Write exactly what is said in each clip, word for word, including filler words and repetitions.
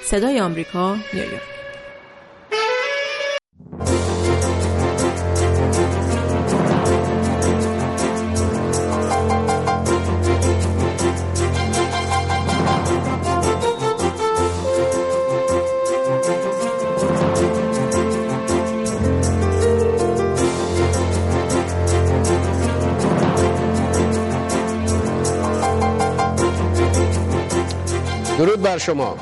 صدای آمریکا، نیویورک. درود بر شما.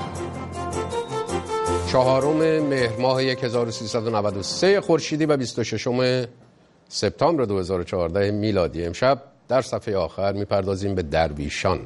چهارم مهر ماه هزار و سیصد و نود و سه خورشیدی و بیست و ششم سپتامبر دو هزار و چهارده میلادی. امشب در صفحه آخر میپردازیم به درویشان.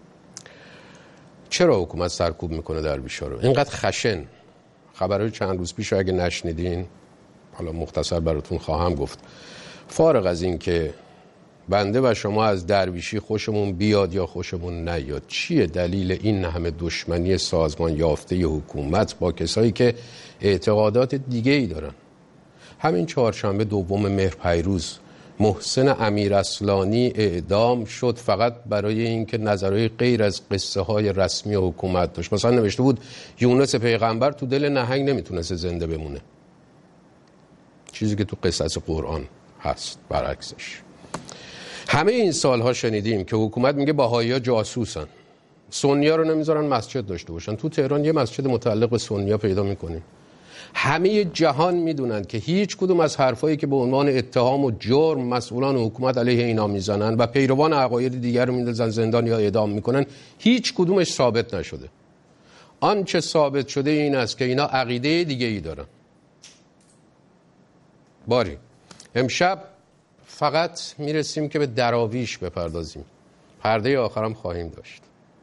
چرا حکومت سرکوب میکنه درویشا رو؟ اینقدر خشن. خبرهای چند روز پیش اگه نشنیدین حالا مختصر براتون خواهم گفت. فارغ از این که بنده و شما از درویشی خوشمون بیاد یا خوشمون نیاد، چیه دلیل این همه دشمنی سازمان یافته حکومت با کسایی که اعتقادات دیگه ای دارن؟ همین چهارشنبه دوم مهر پیروز محسن امیراصلانی اعدام شد فقط برای اینکه نظرهای غیر از قصه های رسمی حکومت داشت. مثلا نوشته بود یونس پیغمبر تو دل نهنگ نمیتونست زنده بمونه، چیزی که تو قصص قرآن هست برعکسش. همه این سالها شنیدیم که حکومت میگه بهائی‌ها جاسوسن، سنی‌ها رو نمیذارن مسجد داشته باشن. تو تهران یه مسجد متعلق به سنی‌ها پیدا میکنیم. همه جهان میدونن که هیچ کدوم از حرفایی که به عنوان اتهام و جرم مسئولان حکومت علیه اینا میزنن و پیروان عقاید دیگر رو میندازن زندان یا اعدام میکنن، هیچ کدومش ثابت نشده. آنچه ثابت شده این است که اینا عقیده دیگه ای دارن. باری امشب فقط میرسیم که به دراویش بپردازیم. پرده آخرم خواهیم داشت.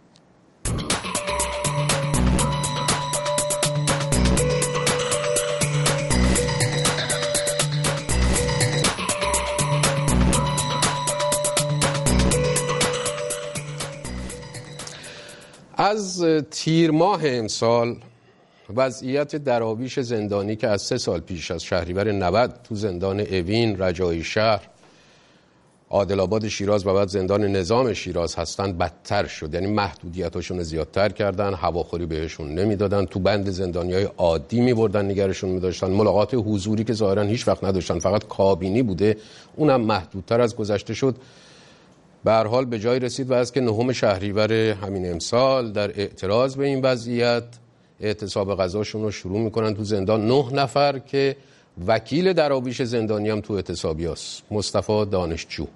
از تیر ماه امسال وضعیت دراویش زندانی که از سه سال پیش از شهریور نود تو زندان اوین، رجایی شهر، عادل آباد شیراز و بعد زندان نظام شیراز هستن بدتر شد. یعنی محدودیتاشون زیادتر کردن، هواخوری بهشون نمیدادن، تو بند زندانیای عادی میبردن نگرشون میداشتن، ملاقات حضوری که ظاهرا هیچ وقت نداشتن فقط کابینی بوده اونم محدودتر از گذشته شد. به هر حال به جای رسید و از که نهم شهریور همین امسال در اعتراض به این وضعیت اعتصاب غذاشون رو شروع میکنن تو زندان. نه نفر که وکیل دراویش زندانی هم تو اعتصابی هست، مصطفی دانشجو.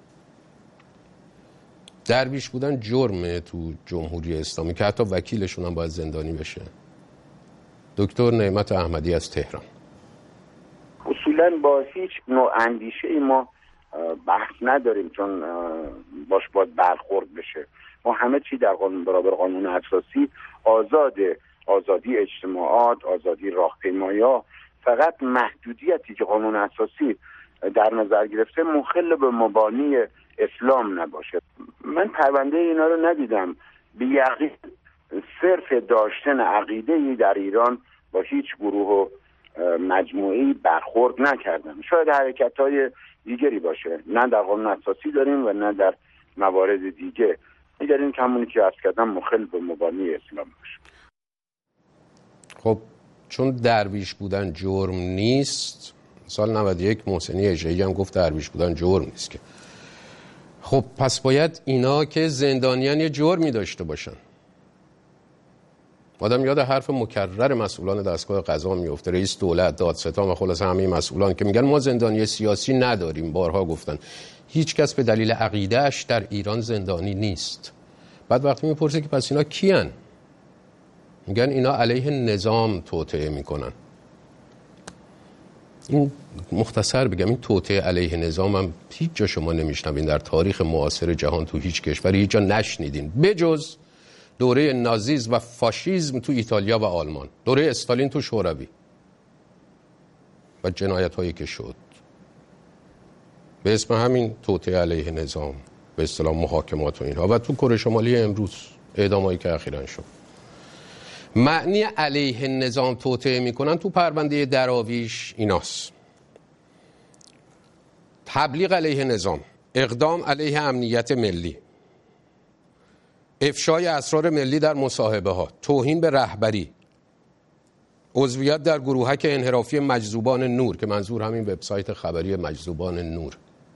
درویش بودن جرمه تو جمهوری اسلامی که حتی وکیلشون هم باید زندانی بشه. دکتر نعمت احمدی از تهران. اصولا با هیچ نوع اندیشه ای ما بحث نداریم چون باش باید برخورد بشه. ما همه چی در قانون برابر قانون اساسی آزاده، آزادی اجتماعات، آزادی راهپیمایی‌ها. فقط محدودیتی که قانون اساسی در نظر گرفته مخل به مبانی اسلام نباشه. من پرونده اینا رو ندیدم. به یقین صرف داشتن عقیده‌ای در ایران با هیچ گروه و مجموعه‌ای برخورد نکردن. شاید حرکت‌های دیگری باشه، نه در قانون اساسی داریم و نه در موارد دیگه. می‌داریم که همونی که عرض کردم مخل به مبانی اسلام باشه. خب چون درویش بودن جرم نیست، سال نود و یک محسنی اژه‌ای هم گفت درویش بودن جرم نیست که. خب پس باید اینا که زندانیان یه جرمی داشته باشن. آدم یاد حرف مکرر مسئولان دستگاه قضا میفته، رئیس دولت، دادستان و خلاص همه مسئولان که میگن ما زندانی سیاسی نداریم. بارها گفتن هیچ کس به دلیل عقیده‌اش در ایران زندانی نیست. بعد وقتی میپرسه که پس اینا کیان؟ میگن اینا علیه نظام توطئه میکنن. این مختصر بگم این توطئه علیه نظام هم هیچ جا شما نمیشنوین در تاریخ معاصر جهان، تو هیچ کشوری هیچ جا نشنیدین بجز دوره نازیسم و فاشیسم تو ایتالیا و آلمان، دوره استالین تو شوروی و جنایت هایی که شد به اسم همین توطئه علیه نظام، به اصطلاح محاکمات و اینها، و تو کره شمالی امروز اعدامایی که اخیراً شد. معنی علیه نظام توطئه میکنن تو پرونده دراویش ایناست: تبلیغ علیه نظام، اقدام علیه امنیت ملی، افشای اسرار ملی در مصاحبه ها، توهین به رهبری، عضویت در گروهک انحرافی مجذوبان نور که منظور همین وبسایت خبری مجذوبان نور.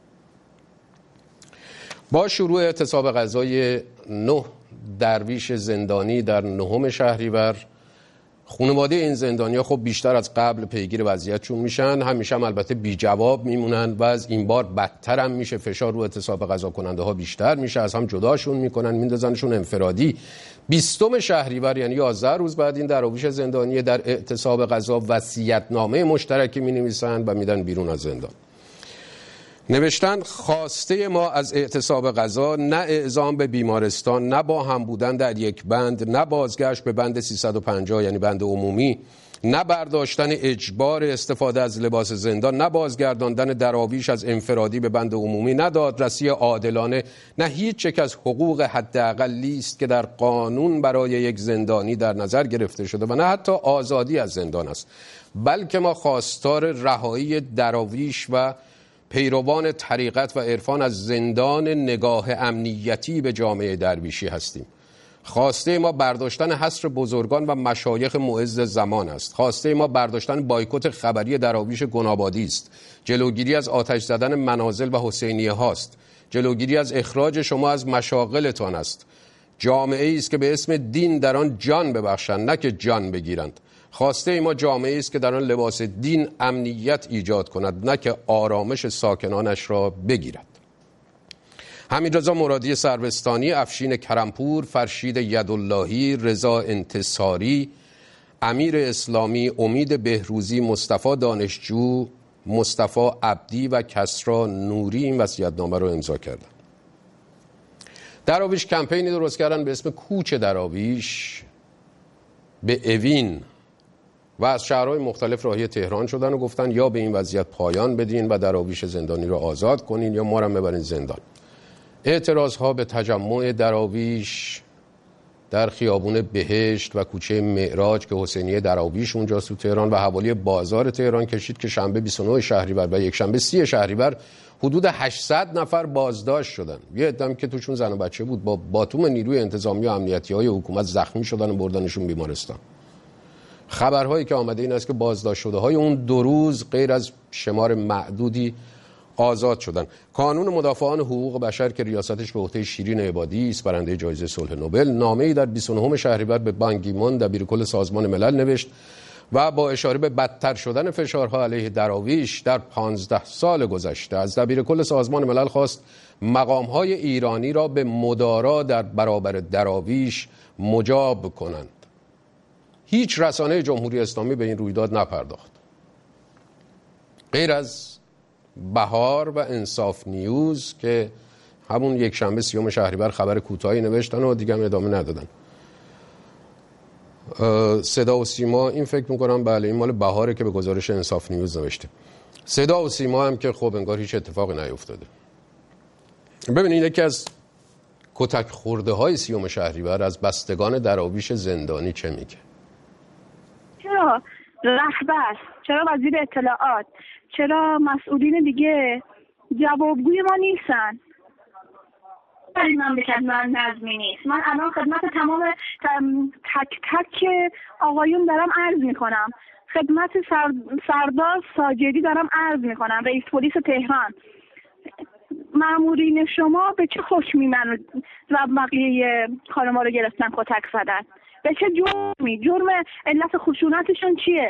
با شروع اعتصاب غذای نه درویش زندانی در نهم شهریور، خانواده این زندانی‌ها خب بیشتر از قبل پیگیر وضعیتشون میشن، همیشه هم البته بی جواب میمونن و از این بار بدتر هم میشه، فشار رو اعتصاب غذا کننده ها بیشتر میشه، از هم جداشون میکنن، میندازنشون انفرادی. بیستم شهریور یعنی یازده روز بعد این دراویش زندانی در اعتصاب غذا وصیت‌نامه مشترکی مینویسن و میدن بیرون از زندان. نوشتن خواسته ما از اعتصاب غذا نه اعزام به بیمارستان، نه با هم بودن در یک بند، نه بازگشت به بند سیصد و پنجاه یعنی بند عمومی، نه برداشتن اجبار استفاده از لباس زندان، نه بازگرداندن دراویش از انفرادی به بند عمومی، نه دادرسی عادلانه، نه هیچ یک از حقوق حداقلی است که در قانون برای یک زندانی در نظر گرفته شده و نه حتی آزادی از زندان است، بلکه ما خواستار رهایی دراویش و پیروان طریقت و عرفان از زندان نگاه امنیتی به جامعه درویشی هستیم. خواسته ما برداشتن حصر بزرگان و مشایخ معز زمان است. خواسته ما برداشتن بایکوت خبری دراویش گنابادی است. جلوگیری از آتش زدن منازل و حسینیه هاست. جلوگیری از اخراج شما از مشاغلتان است. جامعه ای است که به اسم دین در آن جان ببخشند، نه که جان بگیرند. خواسته ما جامعه است که در آن لباس دین امنیت ایجاد کند، نه که آرامش ساکنانش را بگیرد. حمیدرضا مرادی سروستانی، افشین کرمپور، فرشید یداللهی، رضا انتصاری، امیر اسلامی، امید بهروزی، مصطفی دانشجو، مصطفی عبدی و کسرا نوری این وصیت‌نامه رو امضا کردند. دراویش کمپینی درست کردن به اسم کوچ دراویش به اوین و از شهرهای مختلف راهی تهران شدن و گفتن یا به این وضعیت پایان بدین و دراویش زندانی رو آزاد کنین یا ما رو ببرین زندان. اعتراض ها به تجمع دراویش در خیابون بهشت و کوچه معراج که حسینیه دراویش اونجاست تو تهران و حوالی بازار تهران کشید که شنبه بیست و نه شهریور و یک شنبه سی شهریور حدود هشتصد نفر بازداشت شدن. یه عده‌ای که توشون زن و بچه بود با باتوم نیروی انتظامی و امنیتی های حکومت زخمی شدن و بردنشون بیمارستان. خبرهایی که آمده این است که بازداشت شده های اون دو روز غیر از شمار معدودی آزاد شدن. کانون مدافعان حقوق بشر که ریاستش به عهده شیرین عبادی است، برنده جایزه صلح نوبل، نامه‌ای در بیست و نهم شهریور به بان کی مون دبیرکل سازمان ملل نوشت و با اشاره به بدتر شدن فشارها علیه دراویش در پانزده سال گذشته از دبیرکل سازمان ملل خواست مقام‌های ایرانی را به مدارا در برابر دراویش مجاب کنند. هیچ رسانه جمهوری اسلامی به این رویداد نپرداخت غیر از بهار و انصاف نیوز که همون یک شنبه سیوم شهریور خبر کوتاهی نوشتن و دیگه هم ادامه ندادن. صدا و سیما این فکر میکنم بله این مال بهاره که به گزارش انصاف نیوز نوشته. صدا و سیما هم که خب انگار هیچ اتفاقی نیفتاده. ببینید یکی از کتک خورده های سیوم شهریور از بستگان دراویش زندانی چه میگه؟ چرا رهبر، چرا وزیر اطلاعات، چرا مسئولین دیگه جوابگوی ما نیستن؟ این مملکت من نظمی نیست. من الان خدمت تمام تک تک آقایون دارم عرض میکنم، خدمت سردار ساجدی دارم عرض میکنم، رئیس پلیس تهران، مامورین شما به چه خشمی‌من و بقیه خانم‌ها رو گرفتن کتک زدن؟ به چه جرمی؟ جرم علت خشونتشون چیه؟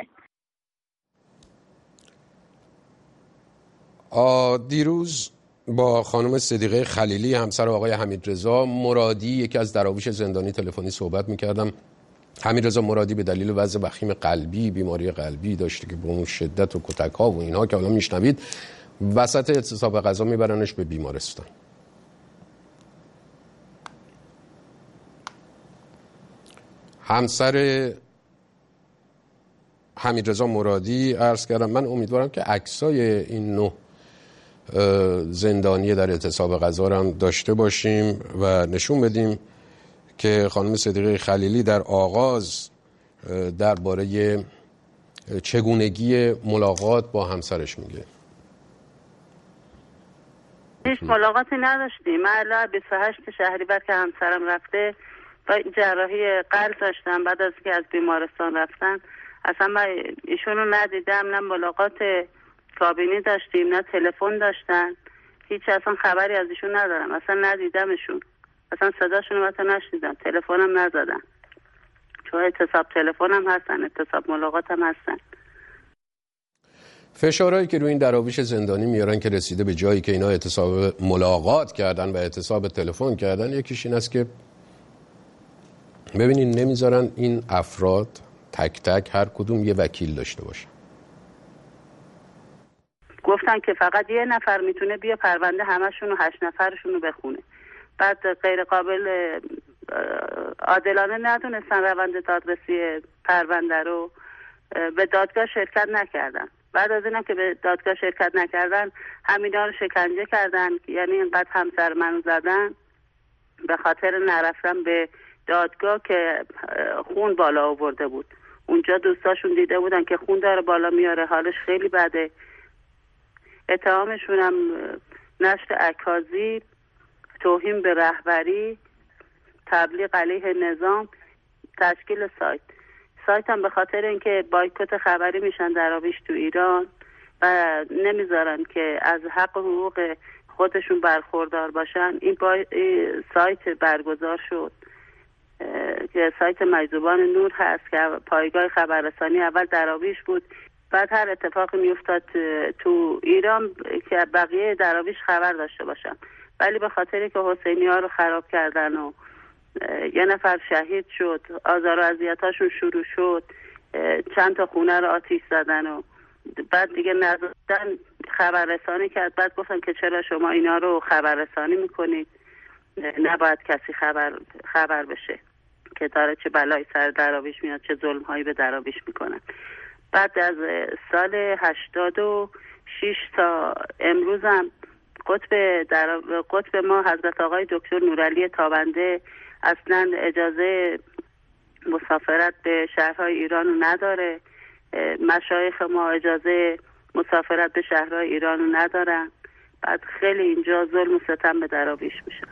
دیروز با خانم صدیقه خلیلی همسر آقای حمیدرضا مرادی یکی از دراویش زندانی تلفنی صحبت می‌کردم. حمیدرضا مرادی به دلیل وضع وخیم قلبی، بیماری قلبی داشته که به اون شدت و کتک‌ها و اینها که الان میشنوید وسط اعتصاب غذا میبرنش به بیمارستان. همسر حمیدرضا مرادی عرض کردم من امیدوارم که عکسای این نه زندانی در اعتصاب غذا رو هم داشته باشیم و نشون بدیم که خانم صدیقه خلیلی در آغاز درباره چگونگی ملاقات با همسرش میگه. هیچ ملاقاتی نداشتیم. من الا بیست و هشت شهریور که همسرم رفته و جراحی قلب داشتم، بعد از که از بیمارستان رفتن اصلا من ایشون رو ندیدم، نه ملاقات کابینی داشتیم نه تلفن داشتن، هیچ اصلا خبری از ایشون ندارم، اصلا ندیدمشون، اصلا صداشون رو حتی نشنیدم، تلفنم نزدن، چون اتصاب تلفنم هستن، اتصاب ملاقات هم هستن. فشارهایی که روی این دراویش زندانی میارن که رسیده به جایی که اینا اعتصاب ملاقات کردن و اعتصاب تلفن کردن، یکیش این است که ببینین نمیذارن این افراد تک تک هر کدوم یه وکیل داشته باشه. گفتن که فقط یه نفر میتونه بیا پرونده همشون و هشت نفرشون رو بخونه. بعد غیر قابل عادلانه ندونستن روند دادرسی پرونده رو، به دادگاه شرکت نکردن. بعد از اینم که به دادگاه شرکت نکردن همینا رو شکنجه کردن، یعنی اینقدر همسر منو زدن به خاطر نرفتن به دادگاه که خون بالا آورده بود. اونجا دوستاشون دیده بودن که خون داره بالا میاره، حالش خیلی بده. اتهامشون هم نشر عکازی، توهین به رهبری، تبلیغ علیه نظام، تشکیل سایت. سایت هم به خاطر اینکه بایکوت خبری میشن دراویش تو ایران و نمیذارن که از حق حقوق خودشون برخوردار باشن، این با... سایت برگزار شد که سایت مجذوبان نور هست که پایگاه خبررسانی اول دراویش بود. بعد هر اتفاقی میافتاد تو ایران که بقیه دراویش خبر داشته باشن، ولی به خاطری که حسینی ها رو خراب کردن و یه نفر شهید شد، آزار و اذیتاشون شروع شد، چند تا خونه رو آتیش زدن و بعد دیگه نذاشتن خبررسانی کرد. بعد گفتن که چرا شما اینا رو خبررسانی میکنید، نباید کسی خبر خبر بشه که داره چه بلایی سر دراویش میاد، چه ظلم هایی به دراویش میکنن. بعد از سال هشتاد و شش تا امروز هم قطب, در... قطب ما حضرت آقای دکتر نورعلی تابنده اصلا اجازه مسافرت به شهرهای ایران رو نداره، مشایخ ما اجازه مسافرت به شهرهای ایران رو ندارن. بعد خیلی اینجا ظلم و ستم به دراویش میشه.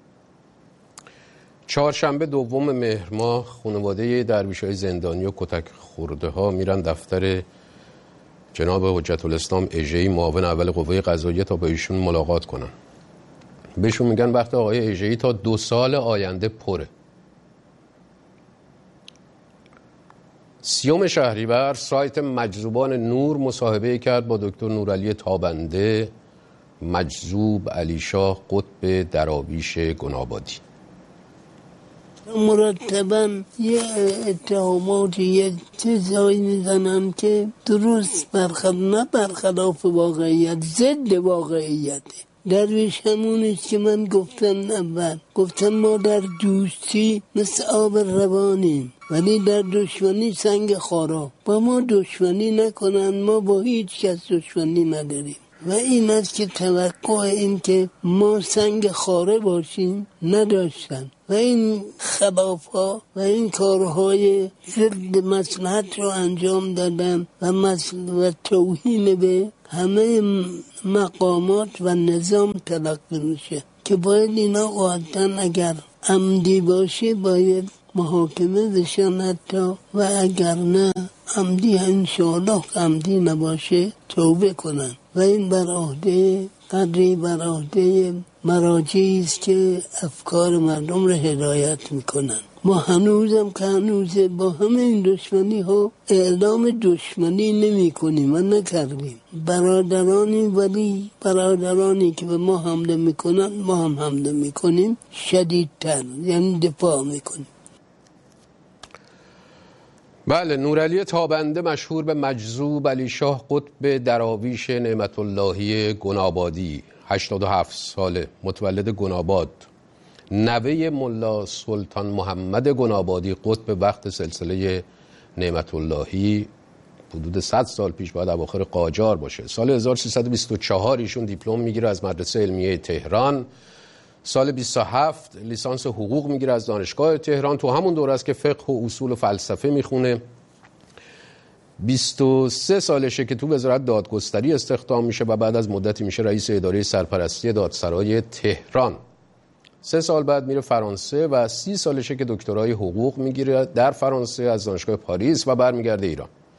چهارشنبه دوم مهر ماه خانواده درویش‌های زندانی و کتک خورده ها میرن دفتر جناب حجت الاسلام اژه‌ای معاون اول قوه قضاییه تا با ایشون ملاقات کنن. بهشون میگن وقت آقای اژه‌ای تا دو سال آینده پره. سیوم شهریور سایت مجذوبان نور مصاحبه کرد با دکتر نورعلی تابنده، مجذوب علیشاه قطب دراویش گنابادی. مرتباً یه اتهامات یه چیزایی میزنن که درست برخلاف نه برخلاف واقعیت، ضد واقعیته. درویش همونیست که من گفتم اول، گفتم ما در دوستی مثل آب روانیم ولی در دشمنی سنگ خارا. با ما دشمنی نکنن، ما با هیچ کس دشمنی نداریم و این است که توقع این که ما سنگ خاره باشیم نداشتن و این خلاف‌ها و این کارهای ضد مصلحت رو انجام دادن و و توهین به همه مقامات و نظام تلقی میشه که باید اینا قاطعاً اگر عمدی باشه باید محاکمه بشن حتی، و اگر نه عمدی انشاءالله عمدی نباشه توبه کنن و این بر عهده قدری بر عهده مراجعی است که افکار مردم رو هدایت میکنن. ما هنوزم که هنوزه با همه این دشمنی ها اعلام دشمنی نمی کنیم و نکردیم. برادرانی ولی برادرانی که به ما حمله میکنن ما هم حمله میکنیم شدیدتر، یعنی دفاع میکنیم. بله، نورعلی تابنده مشهور به مجذوب علیشاه قطب دراویش نعمت اللهی گنابادی، هشتاد و هفت ساله، متولد گناباد، نوه ملا سلطان محمد گنابادی قطب وقت سلسله نعمت اللهی، حدود صد سال پیش باید اواخر قاجار باشه. سال هزار و سیصد و بیست و چهار ایشون دیپلم میگیره از مدرسه علمیه تهران. سال بیست و هفت لیسانس حقوق میگیره از دانشگاه تهران. تو همون دوره است که فقه و اصول و فلسفه میخونه. بیست و سه سالشه که تو وزارت دادگستری استخدام میشه و بعد از مدتی میشه رئیس اداره سرپرستی دادسرای تهران. سه سال بعد میره فرانسه و سی سالشه که دکترای حقوق میگیره در فرانسه از دانشگاه پاریس و برمیگرده ایران.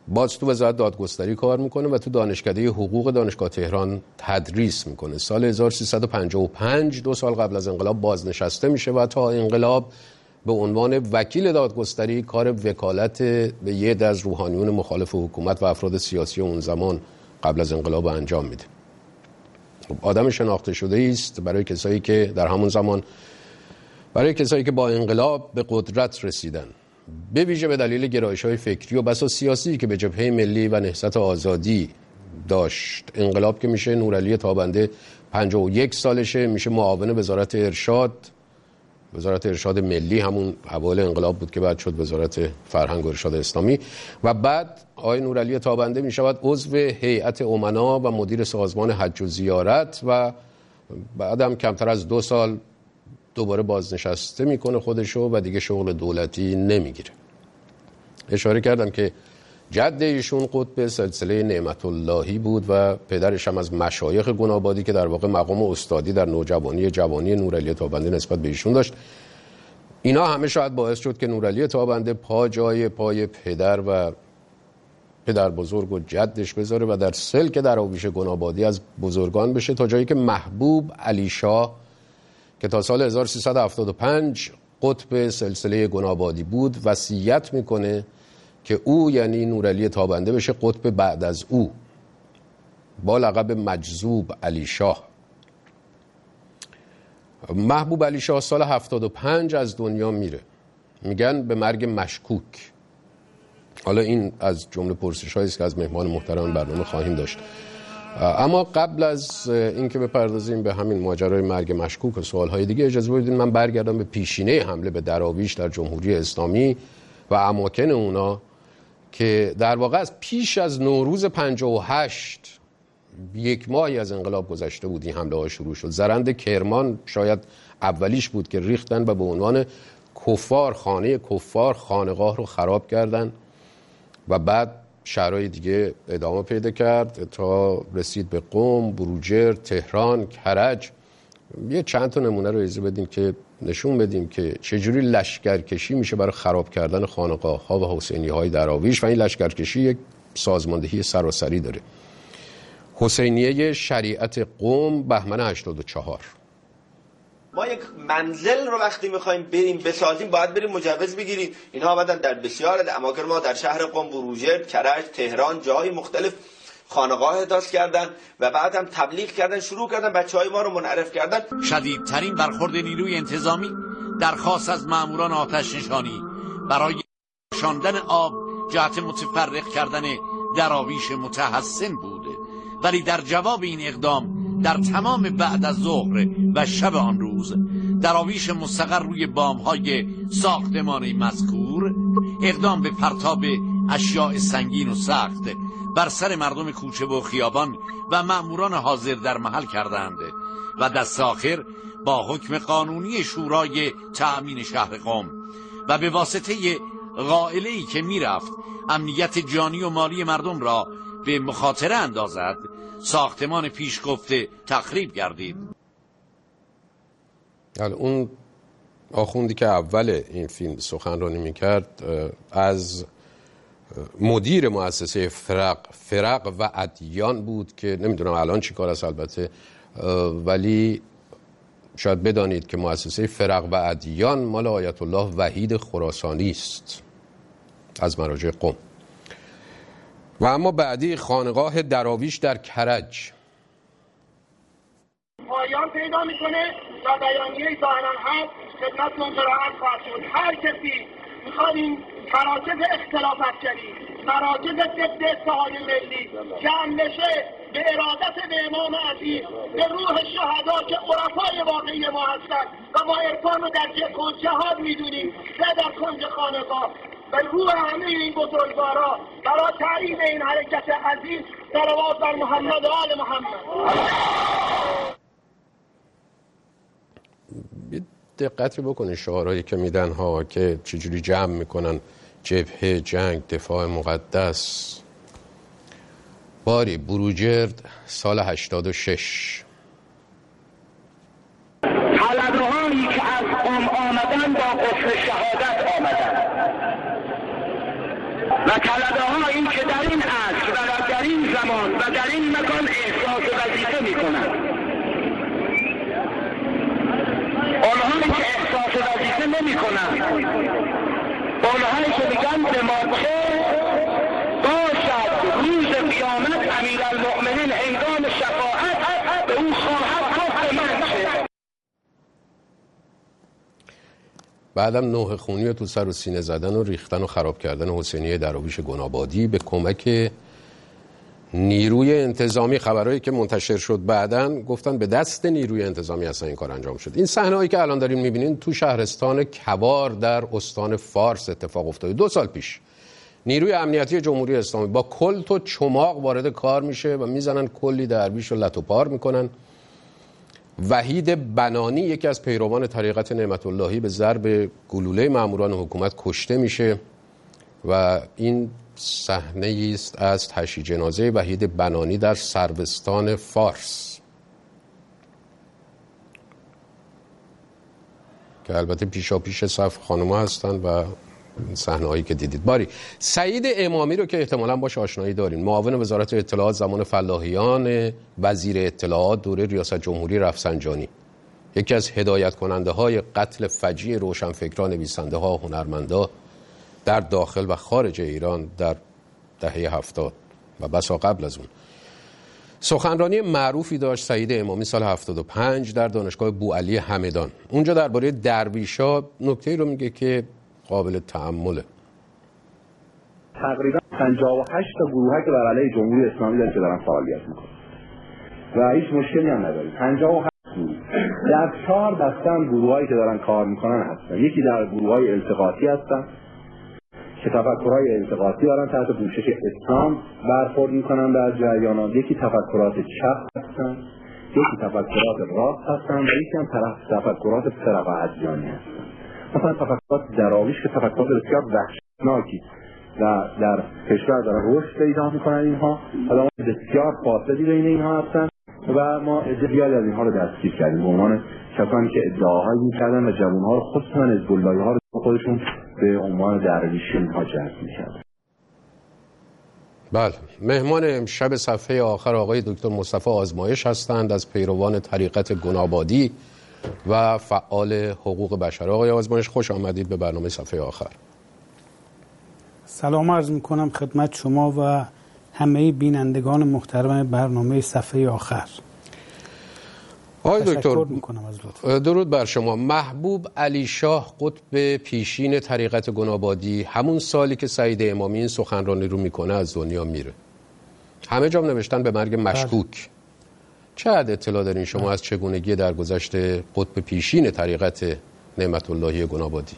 باز تو وزارت دادگستری کار میکنه و تو دانشکده حقوق دانشگاه تهران تدریس میکنه. سال هزار و سیصد و پنجاه و پنج، دو سال قبل از انقلاب، بازنشسته میشه و تا انقلاب به عنوان وکیل دادگستری کار وکالت به یه عده از روحانیون مخالف حکومت و افراد سیاسی اون زمان قبل از انقلاب انجام میده. آدم شناخته شده است برای کسایی که در همون زمان برای کسایی که با انقلاب به قدرت رسیدن، به ویژه به دلیل گرایش‌های فکری و بسا سیاسی که به جبهه ملی و نهضت آزادی داشت. انقلاب که میشه نورعلی تابنده پنجاه و یک سالشه، میشه معاون وزارت ارشاد وزارت ارشاد ملی، همون اوایل انقلاب بود که بعد شد وزارت فرهنگ و ارشاد اسلامی، و بعد آقای نورعلی تابنده میشود عضو هیئت امنا و مدیر سازمان حج و زیارت و بعدم کمتر از دو سال دوباره بازنشسته میکنه خودشو و دیگه شغل دولتی نمیگیره. اشاره کردم که جد ایشون قطب سلسله نعمت اللهی بود و پدرش هم از مشایخ گنابادی که در واقع مقام استادی در نوجوانی جوانی نورعلی تابنده نسبت به ایشون داشت. اینا همه شاید باعث شد که نورعلی تابنده پا جای پای پدر و پدر بزرگ و جدش بذاره و در سلک دراویش گنابادی از بزرگان بشه، تا جایی که محبوب علی شاه که تا سال هزار و سیصد و هفتاد و پنج قطب سلسله گنابادی بود وصیت میکنه که او یعنی نورعلی تابنده بشه قطب بعد از او با لقب مجذوب علی شاه. محبوب علی شاه سال هفتاد و پنج از دنیا میره، میگن به مرگ مشکوک. حالا این از جمله پرسش هایی است که از مهمان محترم برنامه خواهیم داشت. اما قبل از اینکه بپردازیم به همین ماجرای مرگ مشکوک و سوالهای دیگه، اجازه بدید من برگردم به پیشینه حمله به دراویش در جمهوری اسلامی و اماکن اونا که در واقع از پیش از نوروز پنجاه و هشت، یک ماهی از انقلاب گذشته بود، این حمله ها شروع شد. زرند کرمان شاید اولیش بود که ریختن و به عنوان کفار خانه کفار خانقاه رو خراب کردن و بعد شهرهای دیگه ادامه پیدا کرد تا رسید به قم، بروجرد، تهران، کرج. یه چند تا نمونه رو اجازه بدیم که نشون بدیم که چجوری لشکرکشی میشه برای خراب کردن خانقاه ها و حسینی های دراویش، و این لشکرکشی یک سازماندهی سراسری داره. حسینیه شریعت قم، بهمن هشتاد و چهار. ما یک منزل رو وقتی میخوایم بریم بسازیم باید بریم مجوز بگیریم. اینها آمدن در بسیار اماکن ما در شهر قم، بروجرد، کرج، تهران، جاهای مختلف خانقاه احداث کردن و بعد هم تبلیغ کردن، شروع کردن بچهای ما رو منعرف کردن. شدیدترین برخورد نیروی انتظامی درخواست از ماموران آتش نشانی برای شاندن آب جهت متفرق کردن دراویش متحسن بود، ولی در جواب این اقدام در تمام بعد از ظهر و شب آن روز دراویش مستقر روی بام‌های ساختمان مذکور اقدام به پرتاب اشیاء سنگین و سخت بر سر مردم کوچه و خیابان و مأموران حاضر در محل کردند و دست آخر با حکم قانونی شورای تأمین شهر قم و به واسطه قائله‌ای که میرفت امنیت جانی و مالی مردم را به مخاطره اندازد، ساختمان پیش گفته تخریب گردید. اون آخوندی که اول این فیلم سخنرانی میکرد از مدیر مؤسسه فرق فرق و ادیان بود که نمیدونم الان چی کار است البته، ولی شاید بدانید که مؤسسه فرق و ادیان مال آیت الله وحید خراسانی است از مراجع قم. و اما بعدی خانقاه دراویش در کرج پایان پیدا میکنه و بیانیه ظاهرا هست خدمتتون قرائت خواهد شد. هر کسی میخواد این مراکز اختلاف افکنی، مراکز ضد اتحاد ملی جمع بشه به ارادت به امام عزیز، به روح شهدا که عرفای واقعی ما هستند و ما عرفان رو در جهاد میدونیم، نه در کنج خانقاه، به روح همه این بزرگوارا برای تعیین این حرکت عزیز صلوات بر محمد و آل محمد. دقت بکنید شعارهایی که میدن ها که چجوری جمع میکنن جبهه، جنگ، دفاع مقدس. باری بروجرد سال هشتاد و شش، طلبه هایی که از قم آمدن با قصر شهادت آمدن، و طلبه ها این که در این عصر و در این زمان و در این مکان احساس وظیفه میکنند، اونهایی که احساس وظیفه نمیکنند، اونهایی که میگن به ما چه باشد روز قیامت امیرالمؤمنین هنگام شفاعت به اون خواهد گفت من چه. بعدم نوح خونی و تو سر و سینه زدن و ریختن و خراب کردن حسینیه دراویش گنابادی به کمک نیروی انتظامی، خبرهایی که منتشر شد بعدن گفتن به دست نیروی انتظامی اصلا این کار انجام شد. این صحنه‌ای که الان دارین می‌بینین تو شهرستان کوار در استان فارس اتفاق افتاده. دو سال پیش نیروی امنیتی جمهوری اسلامی با کلت و چماق وارد کار میشه و میزنن کلی درویش و لت و پار میکنن. وحید بنانی یکی از پیروان طریقت نعمت اللهی به ضرب گلوله ماموران حکومت کشته میشه و این صحنه است از تشییع جنازه وحید بنانی در سروستان فارس که البته پیشا پیش صف خانم‌ها هستن و صحنه‌هایی که دیدید. باری سعید امامی رو که احتمالاً باش آشنایی دارین، معاون وزارت اطلاعات زمان فلاحیان وزیر اطلاعات دوره ریاست جمهوری رفسنجانی، یکی از هدایت کننده های قتل فجیع روشنفکران، نویسنده ها، هنرمندا در داخل و خارج ایران در دهه هفتاد و بسا قبل از اون. سخنرانی معروفی داشت سعید امامی سال هفتاد و پنج در دانشگاه بوعلی همدان. اونجا درباره درویشا نکته‌ای رو میگه که قابل تأمله. تقریبا پنجاه و هشت تا گروهی که بر علیه جمهوری اسلامی دارن که دارن فعالیت میکنن و هیچ مشکلی هم نداریم. پنجاه و هشت گروه در چهار دسته هم گروهایی که دارن کار میکنن هستن. یکی در گروههای التقاطی هستن که تفکرهای التقاطی دارن تحت پوشش اسلام برخورد میکنن در جریانات. یکی تفکرات چپ هستن، یکی تفکرات راست هستن و یکی هم تفکرات فرقه ادیانی هستن. مثلا تفکرات دراویش که تفکرات بسیار وحشتناکی و در کشور دارن رشد پیدا میکنن. اینها آدم بسیار فاسدی بین اینها هستن و ما زیادی از اینها رو دستگیر کردیم به عنوان کسانی که ادعاهایی میکردن و جوانها رو خصوصا حزب اللهی ها رو خودشون به عنوان درویش اینها جذب میکردن. بله، مهمان امشب صفحه آخر آقای دکتر مصطفی آزمایش هستند از پیروان طریقت گنابادی و فعال حقوق بشر. آقای آزمایش خوش آمدید به برنامه صفحه آخر. سلام عرض میکنم خدمت شما و همه بینندگان محترم برنامه صفحه آخر. آقای دکتر میکنم از لطف. درود بر شما. محبوب علی شاه قطب پیشین طریقت گنابادی همون سالی که سعید امامی این سخنرانی رو میکنه از دنیا میره. همه جام نوشتن به مرگ مشکوک. چقدر اطلاع دارین شما بله. از چگونگی درگذشت قطب پیشین طریقت نعمت اللهی گنابادی؟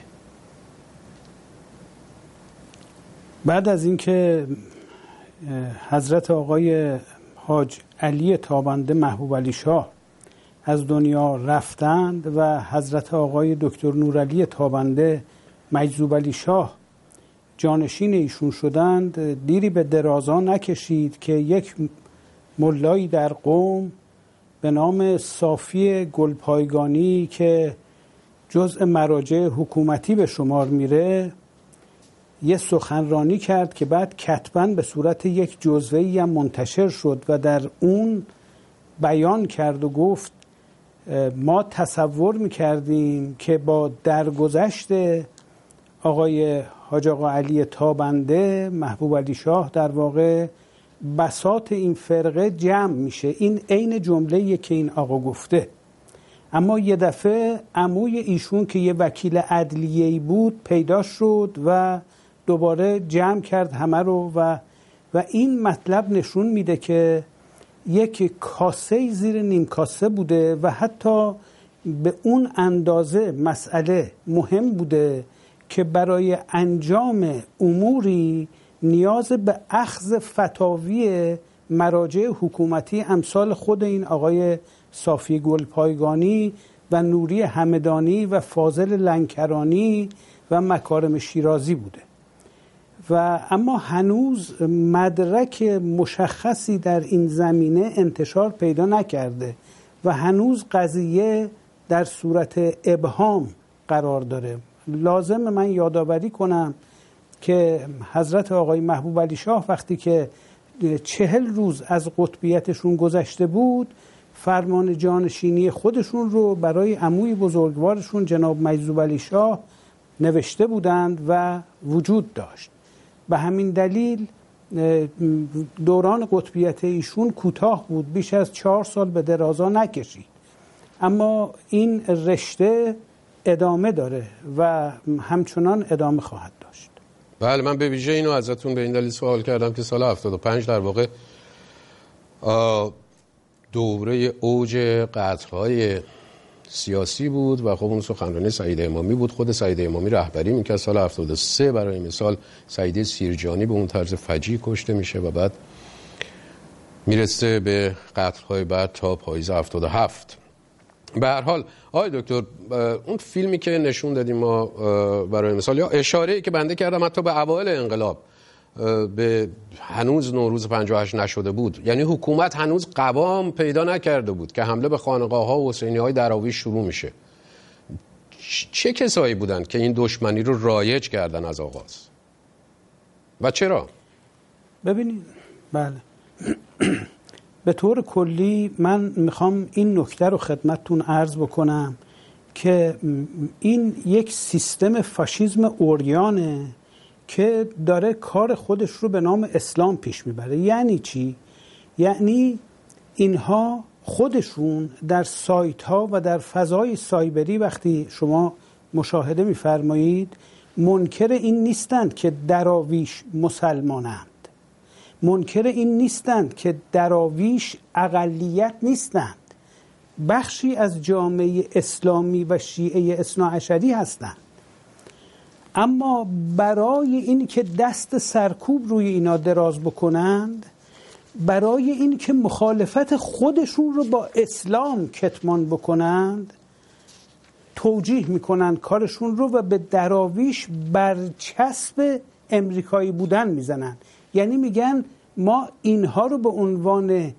بعد از اینکه حضرت آقای حاج علی تابنده محبوب علی شاه از دنیا رفتند و حضرت آقای دکتر نورعلی تابنده مجذوب علی شاه جانشین ایشون شدند، دیری به درازا نکشید که یک ملایی در قم به نام صافی گلپایگانی که جزء مراجع حکومتی به شمار میره یه سخنرانی کرد که بعد کتباً به صورت یک جزوه‌ای هم منتشر شد و در اون بیان کرد و گفت ما تصور میکردیم که با درگذشت آقای حاج آقا علی تابنده محبوب علی شاه در واقع بساط این فرقه جمع میشه. این عین جمله‌ایه که این آقا گفته، اما یه دفعه عموی ایشون که یه وکیل عدلیه‌ای بود پیدا شد و دوباره جمع کرد همه رو و و این مطلب نشون میده که یک کاسه زیر نیم کاسه بوده و حتی به اون اندازه مسئله مهم بوده که برای انجام اموری نیاز به اخذ فتاوی مراجع حکومتی امثال خود این آقای صافی گلپایگانی و نوری همدانی و فاضل لنکرانی و مکارم شیرازی بوده و اما هنوز مدرک مشخصی در این زمینه انتشار پیدا نکرده و هنوز قضیه در صورت ابهام قرار داره. لازم من یادآوری کنم که حضرت آقای محبوب علی شاه وقتی که چهل روز از قطبیتشون گذشته بود، فرمان جانشینی خودشون رو برای عموی بزرگوارشون جناب مجذوب علی شاه نوشته بودند و وجود داشت. به همین دلیل دوران قطبیت ایشون کوتاه بود، بیش از چهار سال به درازا نکشید، اما این رشته ادامه داره و همچنان ادامه خواهد داشت. بله، من به ویژه اینو ازتون به این دلیل سوال کردم که سال هفتاد و پنج در واقع دوره اوج قتل‌های سیاسی بود و خب اون سخنرانی سعید امامی بود. خود سعید امامی رهبری میکرد. سال هفتاد و سه برای مثال سعید سیرجانی به اون طرز فجیع کشته میشه و بعد میرسه به قتل‌های بعد تا پاییز هفتاد و هفت. به هر حال آقای دکتر، اون فیلمی که نشون دادیم ما برای مثال، یا اشاره‌ای که بنده کردم حتی به اوایل انقلاب، به هنوز نوروز پنجاه و هشت نشده بود، یعنی حکومت هنوز قوام پیدا نکرده بود که حمله به خانقاه‌ها و حسینی‌های دراویش شروع میشه. چه کسایی بودند که این دشمنی رو رایج کردن از آغاز و چرا؟ ببینید، بله به طور کلی من میخوام این نکته رو خدمتتون عرض بکنم که این یک سیستم فاشیسم اوریانه که داره کار خودش رو به نام اسلام پیش میبره. یعنی چی؟ یعنی اینها خودشون در سایت ها و در فضای سایبری وقتی شما مشاهده میفرمایید، منکر این نیستند که دراویش مسلمانند، منکر این نیستند که دراویش اقلیت نیستند، بخشی از جامعه اسلامی و شیعه اثناعشری هستند. اما برای این که دست سرکوب روی اینا دراز بکنند، برای این که مخالفت خودشون رو با اسلام کتمان بکنند، توجیه میکنند کارشون رو و به دراویش برچسب امریکایی بودن میزنن. یعنی میگن ما اینها رو به عنوان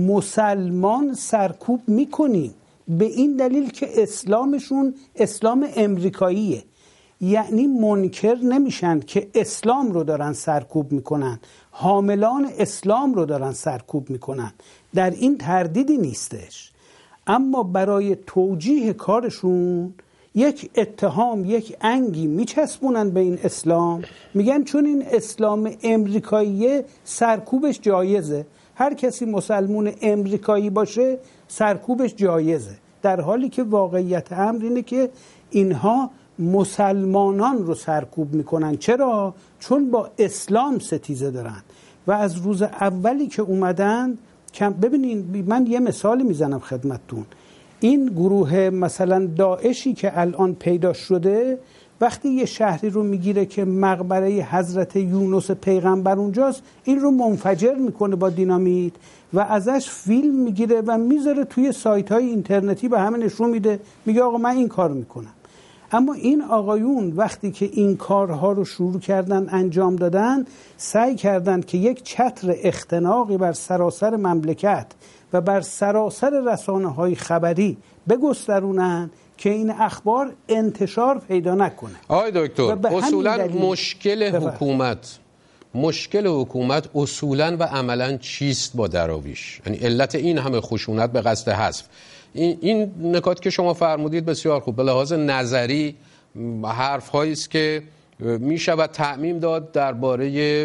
مسلمان سرکوب میکنیم به این دلیل که اسلامشون اسلام امریکاییه. یعنی منکر نمیشن که اسلام رو دارن سرکوب میکنن، حاملان اسلام رو دارن سرکوب میکنن، در این تردیدی نیستش. اما برای توجیه کارشون یک اتهام، یک انگی میچسبونن به این اسلام، میگن چون این اسلام امریکاییه سرکوبش جایزه، هر کسی مسلمون امریکایی باشه سرکوبش جایزه، در حالی که واقعیت امر اینه که اینها مسلمانان رو سرکوب میکنن. چرا؟ چون با اسلام ستیزه دارن و از روز اولی که اومدن ببینین، من یه مثالی میزنم خدمتتون. این گروه مثلا داعشی که الان پیدا شده، وقتی یه شهری رو میگیره که مقبره حضرت یونس پیغمبر اونجاست، این رو منفجر میکنه با دینامیت و ازش فیلم میگیره و میذاره توی سایت های اینترنتی، به همه نشون میده، میگه آقا من این کار میکنم. اما این آقایون وقتی که این کارها رو شروع کردن انجام دادن، سعی کردند که یک چتر اختناقی بر سراسر مملکت و بر سراسر رسانه‌های خبری بگسترونن که این اخبار انتشار پیدا نکنه. آقای دکتر، اصولا مشکل حکومت مشکل حکومت اصولا و عملا چیست با دراویش؟ یعنی علت این همه خشونت به قصد حذف، این این نکات که شما فرمودید بسیار خوب، به لحاظ نظری حرف‌هایی است که میشود تعمیم داد درباره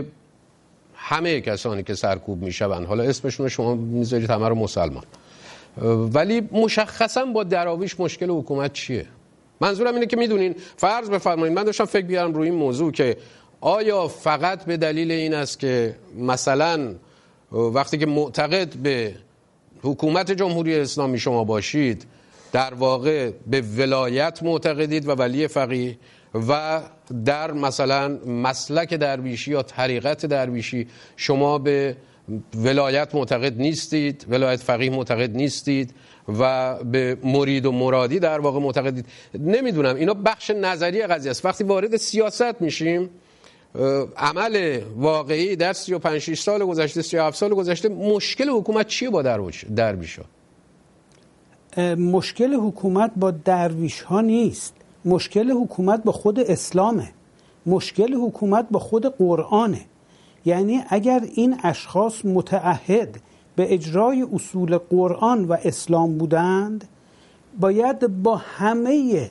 همه کسانی که سرکوب میشوند، حالا اسمشون رو شما میذارید همه رو مسلمان، ولی مشخصا با دراویش مشکل حکومت چیه؟ منظورم اینه که میدونین، فرض بفرمایید من داشتم فکر بیارم روی این موضوع که آیا فقط به دلیل این است که مثلا وقتی که معتقد به حکومت جمهوری اسلامی شما باشید، در واقع به ولایت معتقدید و ولی فقیه، و در مثلا مسلک درویشی یا طریقت درویشی شما به ولایت معتقد نیستید، ولایت فقیه معتقد نیستید و به مرید و مرادی در واقع معتقدید. نمیدونم، اینا بخش نظری قضیه است. وقتی وارد سیاست میشیم، عمل واقعی در سی و پنج شش سال گذشته، سی و هفت سال گذشته، مشکل حکومت چیه با درویش ها؟ مشکل حکومت با درویش ها نیست، مشکل حکومت با خود اسلامه. مشکل حکومت با خود قرآنه. یعنی اگر این اشخاص متعهد به اجرای اصول قرآن و اسلام بودند، باید با همه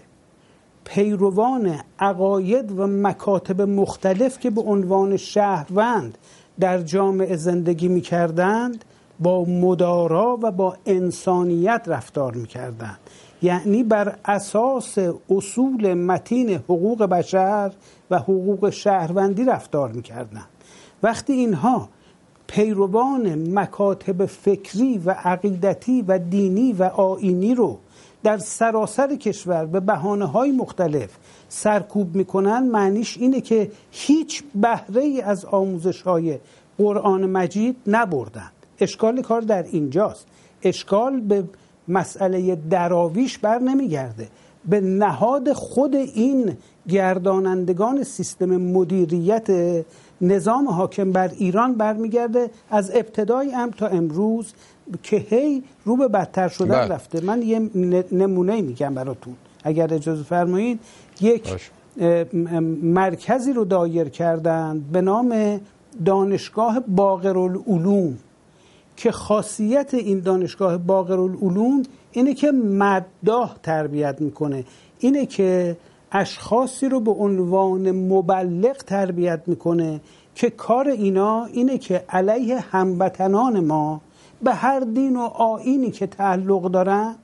پیروان عقاید و مکاتب مختلف که به عنوان شهروند در جامعه زندگی می کردند با مدارا و با انسانیت رفتار می کردند. یعنی بر اساس اصول متین حقوق بشر و حقوق شهروندی رفتار می کردند. وقتی اینها پیروان مکاتب فکری و عقیدتی و دینی و آیینی رو در سراسر کشور به بهانه‌های مختلف سرکوب میکنن، معنیش اینه که هیچ بهره‌ای از آموزش‌های قرآن مجید نبردند. اشکال کار در اینجاست. اشکال به مسئله دراویش بر نمیگرده، به نهاد خود این گردانندگان سیستم مدیریت نظام حاکم بر ایران برمیگرده، از ابتدای امر تا امروز که هی رو به بدتر شدن بله. رفته. من یه نمونه میگم براتون اگر اجازه فرمایید. یک مرکزی رو دایر کردند به نام دانشگاه باقرالعلوم که خاصیت این دانشگاه باقرالعلوم اینه که مداح تربیت میکنه، اینه که اشخاصی رو به عنوان مبلغ تربیت میکنه که کار اینا اینه که علیه هموطنان ما به هر دین و آیینی که تعلق دارن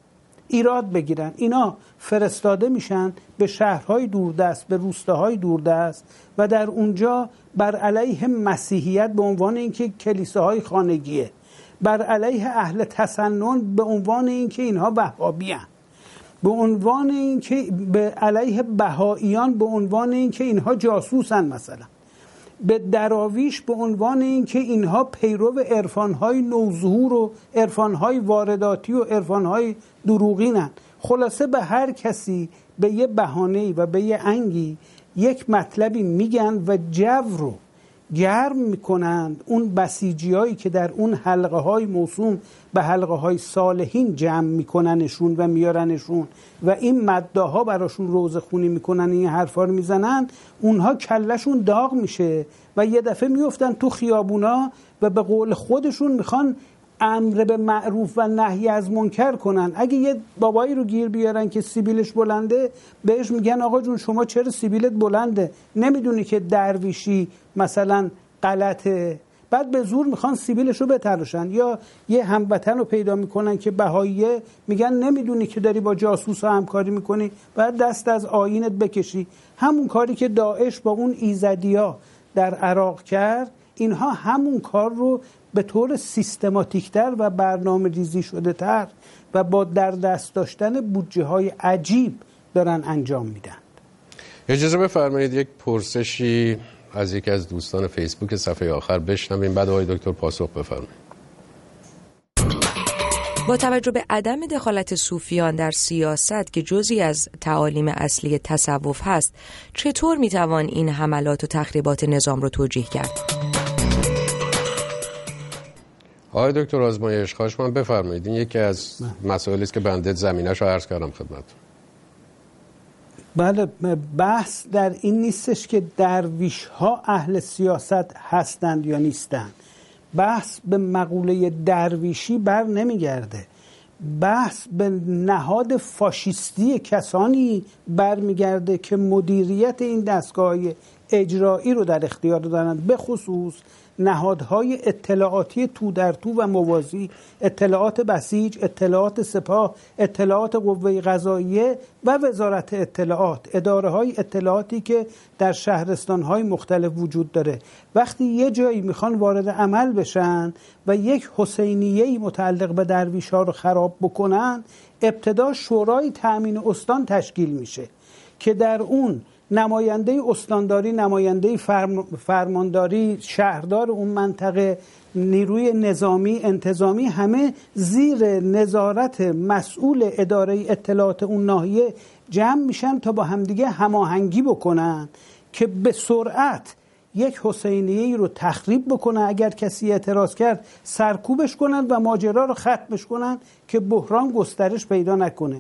ایراد بگیرن. اینا فرستاده میشن به شهرهای دوردست، به روستاهای دوردست و در اونجا بر علیه مسیحیت به عنوان اینکه کلیساهای خانگیه، بر علیه اهل تسنن به عنوان اینکه اینها وهابی هستند، به عنوان اینکه به علیه بهائیان به عنوان اینکه اینها جاسوسن، مثلا به دراویش به عنوان اینکه اینها پیرو عرفان‌های نوظهور و عرفان‌های وارداتی و عرفان‌های دروغینن. خلاصه به هر کسی به یه بهانه‌ای و به یه انگی یک مطلبی میگن و جو رو گرم میکنند. اون بسیجیایی که در اون حلقه های موسوم به حلقه های صالحین جمع میکننشون و میارنشون و این مداها براشون روزه خونی میکنن، این حرفا رو میزنن، اونها کلشون داغ میشه و یه دفعه میفتن تو خیابونا و به قول خودشون میخوان امر به معروف و نهی از منکر کنن. اگه یه بابایی رو گیر بیارن که سیبیلش بلنده، بهش میگن آقا جون شما چرا سیبیلت بلنده؟ نمیدونی که درویشی مثلا غلطه؟ بعد به زور میخوان سیبیلش رو بتراشن. یا یه هموطن رو پیدا میکنن که بهاییه، میگن نمیدونی که داری با جاسوس ها همکاری میکنی، باید دست از آیینت بکشی. همون کاری که داعش با اون ایزدیا در عراق کرد، اینها همون کار رو به طور سیستماتیکتر و برنامه ریزی شده تر و با در دست داشتن بودجه های عجیب دارن انجام میدن. اجازه بفرمایید یک پرسشی از یکی از دوستان فیسبوک صفحه آخر بشنویم، بعد آقای دکتر پاسخ بفرمایید. با توجه به عدم دخالت صوفیان در سیاست که جزئی از تعالیم اصلی تصوف هست، چطور میتوان این حملات و تخریبات نظام رو توجیه کرد؟ آقای دکتر آزمایش خواهش من بفرمایید. این یکی از مسائلی است که بنده زمینه‌اش رو عرض کردم خدمت. بله، بحث در این نیستش که درویش ها اهل سیاست هستند یا نیستند. بحث به مقوله درویشی بر نمیگرده. بحث به نهاد فاشیستی کسانی برمیگرده که مدیریت این دستگاه اجرایی رو در اختیار دارند، به خصوص نهادهای اطلاعاتی تو در تو و موازی، اطلاعات بسیج، اطلاعات سپاه، اطلاعات قوه قضاییه و وزارت اطلاعات، اداره های اطلاعاتی که در شهرستان های مختلف وجود داره. وقتی یه جایی میخوان وارد عمل بشن و یک حسینیه‌ای متعلق به درویش ها رو خراب بکنن، ابتدا شورای تأمین استان تشکیل میشه که در اون نماینده استانداری، نماینده فرم، فرمانداری، شهردار اون منطقه، نیروی نظامی، انتظامی، همه زیر نظارت مسئول اداره اطلاعات اون ناحیه جمع میشن تا با همدیگه هماهنگی بکنن که به سرعت یک حسینیه‌ای رو تخریب بکنن، اگر کسی اعتراض کرد سرکوبش کنن و ماجرا رو ختمش کنن که بحران گسترش پیدا نکنه.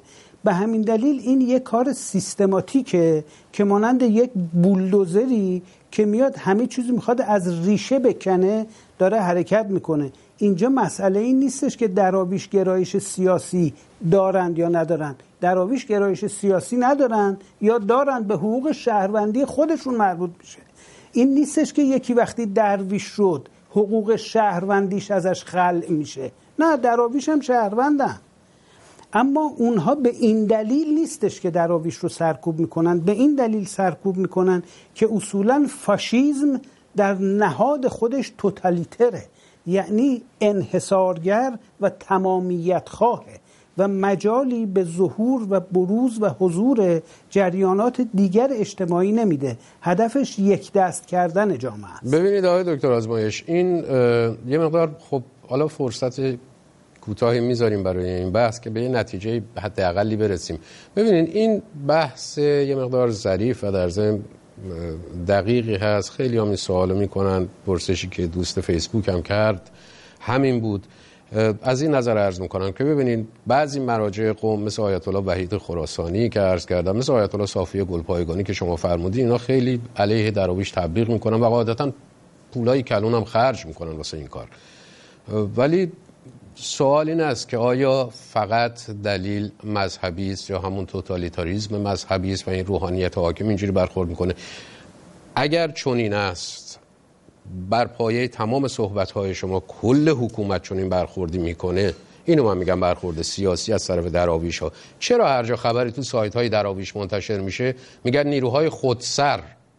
به همین دلیل این یک کار سیستماتیکه که مانند یک بولدوزری که میاد همه چیزی میخواد از ریشه بکنه داره حرکت میکنه. اینجا مسئله این نیستش که دراویش گرایش سیاسی دارند یا ندارند. دراویش گرایش سیاسی ندارند یا دارند، به حقوق شهروندی خودشون مربوط میشه. این نیستش که یکی وقتی درویش شد حقوق شهروندیش ازش خلع میشه. نه، دراویش هم شهروندن، اما اونها به این دلیل نیستش که دراویش رو سرکوب میکنن. به این دلیل سرکوب میکنن که اصولا فاشیسم در نهاد خودش توتالیتره، یعنی انحصارگر و تمامیت خواهه و مجالی به ظهور و بروز و حضور جریانات دیگر اجتماعی نمیده. هدفش یک دست کردن جامعه است. ببینید آقای دکتر آزمایش، این یه مقدار خب حالا فرصت کوتاهی میذاریم برای این بحث که به یه نتیجه حداقلی برسیم. ببینید این بحث یه مقدار ظریف و در ضمن دقیقی هست. خیلی هم این سوالو میکنن، پرسشی که دوست فیسبوک هم کرد همین بود. از این نظر عرض میکنم که ببینید بعضی مراجع قوم مثل آیت الله وحید خراسانی که عرض کردم، مثل آیت الله صافی گلپایگانی که شما فرمودین، اینا خیلی علیه دراویش تبلیغ میکنن و قاعدتا پولای کلون هم خرج میکنن واسه این کار. ولی سوال این است که آیا فقط دلیل مذهبی است یا همون توتالیتاریسم مذهبی است و این روحانیت حاکم اینجوری برخورد میکنه؟ اگر چنین است، بر پایه تمام صحبت‌های شما کل حکومت چنین برخوردی میکنه، اینو من میگم برخورد سیاسی از طرف دراویش‌ها. چرا هر جا خبری تو سایت‌های دراویش منتشر میشه میگن نیروهای خودسر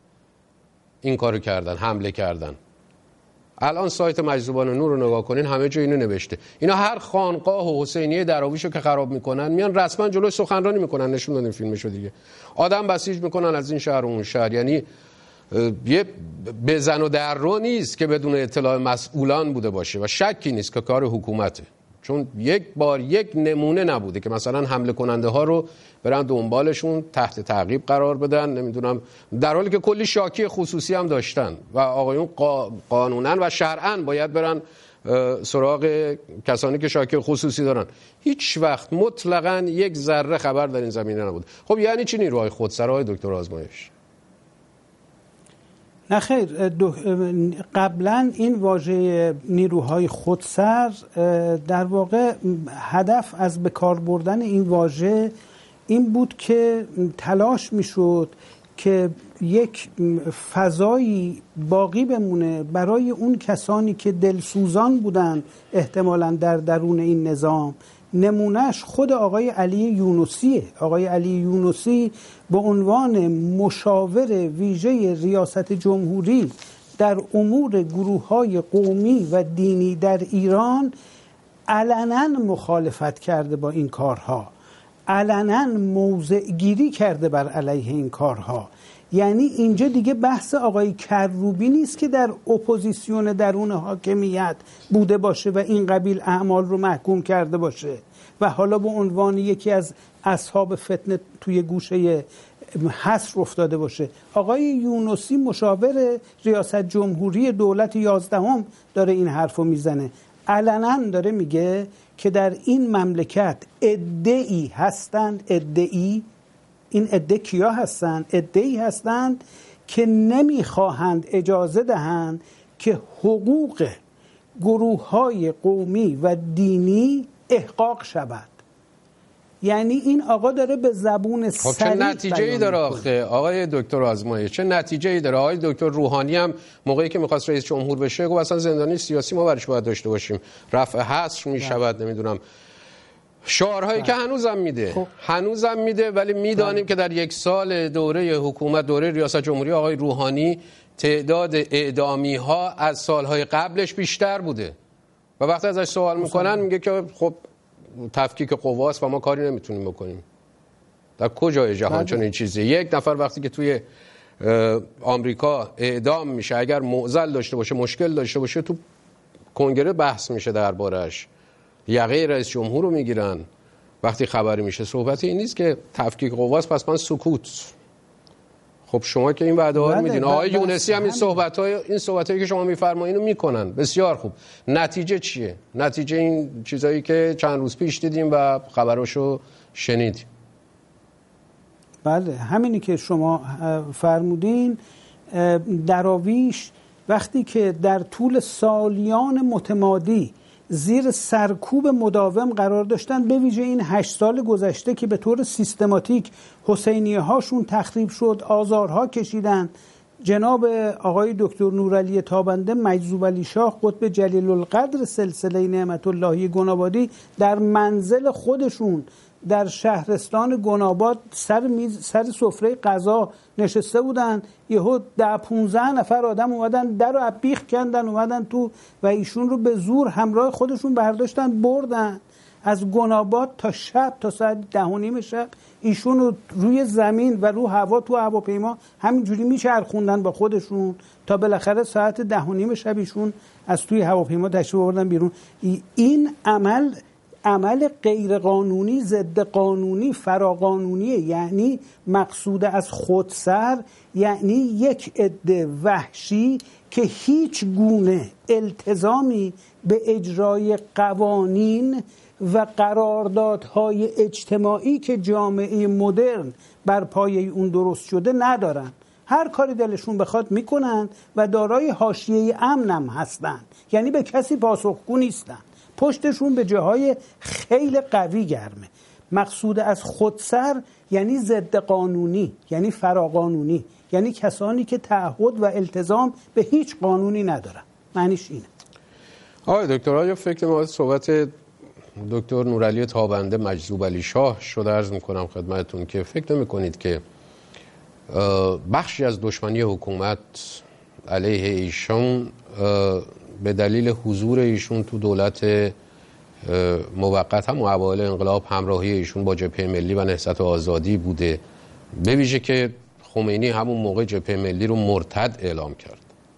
این کارو کردن، حمله کردن؟ الان سایت مجذوبان نور رو نگاه کنین، همه جا اینو نوشته. اینا هر خانقاه و حسینیه دراویشو که خراب میکنن میان رسما جلوی سخنرانی میکنن، نشون دادیم فیلمشو دیگه. آدم بسیج میکنن از این شهر و اون شهر. یعنی یه بزن و در رو نیست که بدون اطلاع مسئولان بوده باشه و شکی نیست که کار حکومته، چون یک بار یک نمونه نبوده که مثلا حمله کننده ها رو برن دنبالشون تحت تعقیب قرار بدن، نمیدونم، در حالی که کلی شاکی خصوصی هم داشتن و آقایون قانونا و شرعاً باید برن سراغ کسانی که شاکی خصوصی دارن. هیچ وقت مطلقاً یک ذره خبر در این زمینه نبود. خب یعنی چی نیروهای خودسرای دکتر آزمایش؟ نه خیر، قبلا این واژه نیروهای خودسر در واقع هدف از به کار بردن این واژه این بود که تلاش میشد که یک فضایی باقی بمونه برای اون کسانی که دلسوزان بودن احتمالاً در درون این نظام. نمونهش خود آقای علی یونسیه. آقای علی یونسی به عنوان مشاور ویژه ریاست جمهوری در امور گروه‌های قومی و دینی در ایران علنا مخالفت کرده با این کارها، علنا موضع گیری کرده بر علیه این کارها. یعنی اینجا دیگه بحث آقای کروبی نیست که در اپوزیسیون درون حاکمیت بوده باشه و این قبیل اعمال رو محکوم کرده باشه و حالا به عنوان یکی از اصحاب فتنه توی گوشه حصر افتاده باشه. آقای یونسی مشاور ریاست جمهوری دولت یازدهم داره این حرفو میزنه، علنا داره میگه که در این مملکت عده‌ای هستند، عده‌ای، این عده کیا هستند؟ عده‌ای هستند که نمیخواهند اجازه دهند که حقوق گروه‌های قومی و دینی احقاق شود. یعنی این آقا داره به زبون خب سریع چه نتیجه‌ای داره آخه آقای دکتر آزمایش؟ چه نتیجه‌ای داره؟ آقای دکتر روحانی هم موقعی که می‌خواست رئیس جمهور بشه گفت اصلا زندانی سیاسی ما برش باید داشته باشیم، رفع حصر می‌شود، نمیدونم شعارهایی که هنوزم میده خب. هنوزم میده ولی میدانیم که در یک سال دوره حکومت، دوره ریاست جمهوری آقای روحانی، تعداد اعدامی ها از سالهای قبلش بیشتر بوده و وقتی ازش سوال میکنن میگه که خب تفکیک قواست و ما کاری نمیتونیم بکنیم. در کجای جهان چنین چیزی؟ یک نفر وقتی که توی آمریکا اعدام میشه اگر معضل داشته باشه، مشکل داشته باشه، تو کنگره بحث میشه دربارش، یقه رئیس جمهور رو میگیرن. وقتی خبری میشه صحبت این نیست که تفکیک قواست پس من سکوت. خب شما که این وعده ها رو میدین، آقای یونسی هم این صحبت‌های این صحبتایی که شما میفرمایید اینو میکنن. بسیار خوب. نتیجه چیه؟ نتیجه این چیزایی که چند روز پیش دیدیم و خبراشو شنیدیم. بله همینی که شما فرمودین. دراویش وقتی که در طول سالیان متمادی زیر سرکوب مداوم قرار داشتن، به ویژه این هشت سال گذشته که به طور سیستماتیک حسینیه هاشون تخریب شد، آزارها کشیدن، جناب آقای دکتر نورعلی تابنده مجذوب علی شاه قطب جلیل القدر سلسله نعمت اللهی گنابادی در منزل خودشون در شهرستان گناباد سر میز سر سفره غذا نشسته بودن، یهو ده پونزده نفر آدم اومدن در رو بیخ کندن اومدن تو و ایشون رو به زور همراه خودشون برداشتن بردن از گناباد تا شب، تا ساعت ده و نیم شب ایشون رو روی زمین و رو هوا تو هواپیما همینجوری میچرخوندن با خودشون تا بالاخره ساعت ده و نیم شب ایشون از توی هواپیما تشریف آوردن بیرون. این عمل عمل غیر قانونی، ضد قانونی، فراقانونیه. یعنی مقصود از خودسر یعنی یک عده وحشی که هیچ گونه التزامی به اجرای قوانین و قراردادهای اجتماعی که جامعه مدرن بر پایه اون درست شده ندارن. هر کاری دلشون بخواد میکنن و دارای حاشیه امن هم هستن، یعنی به کسی پاسخگو نیستن، پشتشون به جاهای خیلی قوی گرمه. مقصود از خودسر یعنی ضد قانونی، یعنی فراقانونی، یعنی کسانی که تعهد و التزام به هیچ قانونی ندارن. معنیش اینه. آقای دکتر، آیا فکر ما صحبت دکتر نورعلی تابنده مجذوب علی شاه شده؟ عرض میکنم خدمتتون که فکر نمی کنید که بخشی از دشمنی حکومت علیه ایشون به دلیل حضور ایشون تو دولت موقت هم و اوایل انقلاب همراهی ایشون با جبهه ملی و نهضت آزادی بوده، به ویژه که خمینی همون موقع جبهه ملی رو مرتد اعلام کرد؟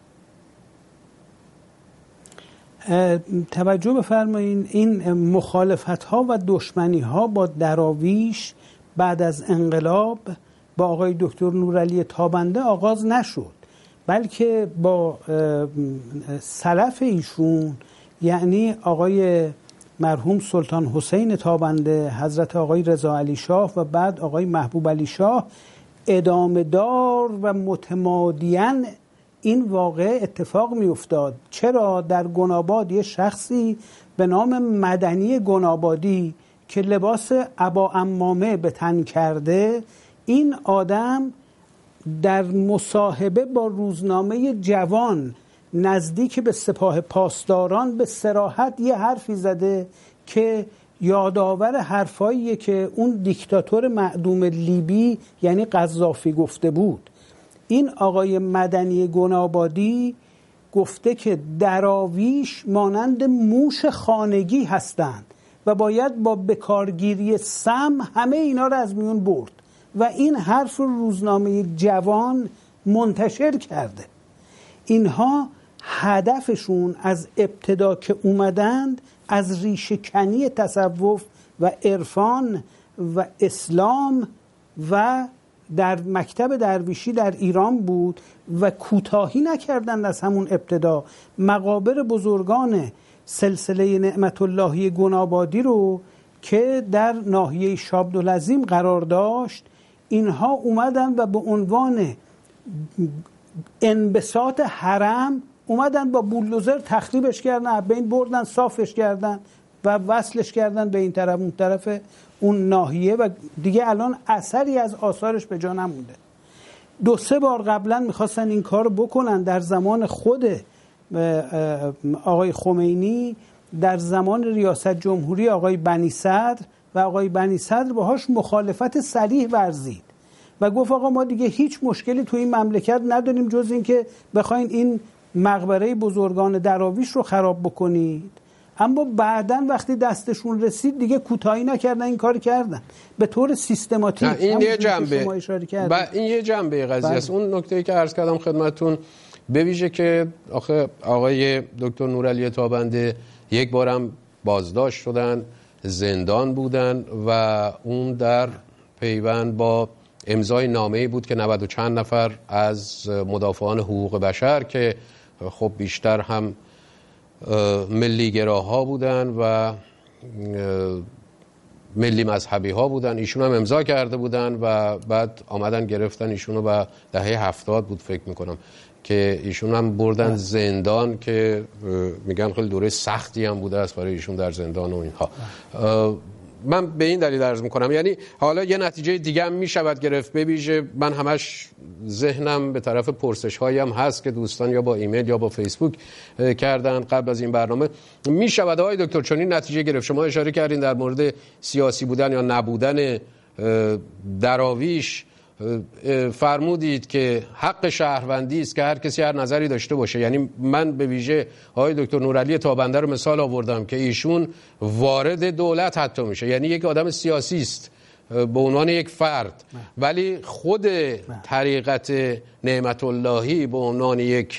توجه بفرمایید، این مخالفت ها و دشمنی ها با دراویش بعد از انقلاب با آقای دکتر نورعلی تابنده آغاز نشد، بلکه با سلف ایشون یعنی آقای مرحوم سلطان حسین تابنده، حضرت آقای رضا علی شاه و بعد آقای محبوب علی شاه ادامه دار و متمادیاً این واقعه اتفاق می افتاد. چرا؟ در گناباد یه شخصی به نام مدنی گنابادی که لباس عبا عمامه به تن کرده، این آدم در مصاحبه با روزنامه جوان نزدیک به سپاه پاسداران به صراحت یه حرفی زده که یادآور حرفاییه که اون دیکتاتور معدوم لیبی یعنی قذافی گفته بود. این آقای مدنی گنابادی گفته که دراویش مانند موش خانگی هستند و باید با بکارگیری سم همه اینا رو از میون برد و این حرف رو روزنامه جوان منتشر کرده. اینها هدفشون از ابتدا که اومدند از ریشه کنی تصوف و عرفان و اسلام و در مکتب درویشی در ایران بود و کوتاهی نکردند از همون ابتدا. مقابر بزرگان سلسله نعمت اللهی گنابادی رو که در ناحیه شابدالعظیم قرار داشت، اینها اومدن و به عنوان انبساط حرم اومدن با بولدوزر تخریبش کردن، بین بردن، صافش کردن و وصلش کردن به این طرف اون طرف اون ناحیه و دیگه الان اثری از آثارش به جا نمونده. دو سه بار قبلا میخواستن این کار بکنن در زمان خود آقای خمینی، در زمان ریاست جمهوری آقای بنی صدر و آقای بنی صدر باهاش مخالفت صریح ورزید و گفت آقا ما دیگه هیچ مشکلی تو این مملکت نداریم جز این که بخواین این مقبره بزرگان دراویش رو خراب بکنید. اما بعداً وقتی دستشون رسید دیگه کوتاهی نکردن، این کار کردن به طور سیستماتیک. این یه جنبه و این یه جنبه قضیه است. اون نکته‌ای که عرض کردم خدمتتون به ویژه که آخه آقای دکتر نورعلی تابنده یک بارم بازداشت شدن، زندان بودن و اون در پیوند با امضای نامه‌ای بود که نود و چند نفر از مدافعان حقوق بشر که خب بیشتر هم ملیگراها بودن و ملی مذهبی ها بودن، ایشون هم امضا کرده بودن و بعد آمدن گرفتن ایشونو و دهه هفتاد بود فکر میکنم که ایشون هم بردن زندان که میگن خیلی دوره سختی هم بوده است برای ایشون در زندان و اینها. من به این دلیل عرض میکنم، یعنی حالا یه نتیجه دیگه هم میشود گرفت. ببیشه من همش ذهنم به طرف پرسش هایی هم هست که دوستان یا با ایمیل یا با فیسبوک کردن قبل از این برنامه. میشود آقای دکتر چون این نتیجه گرفت؟ شما اشاره کردین در مورد سیاسی بودن یا نبودن دراویش، فرمودید که حق شهروندی است که هر کسی هر نظری داشته باشه. یعنی من به ویژه آقای دکتر نورعلی تابنده رو مثال آوردم که ایشون وارد دولت حتی میشه، یعنی یک آدم سیاسی است به عنوان یک فرد، ولی خود طریقت نعمت اللهی به عنوان یک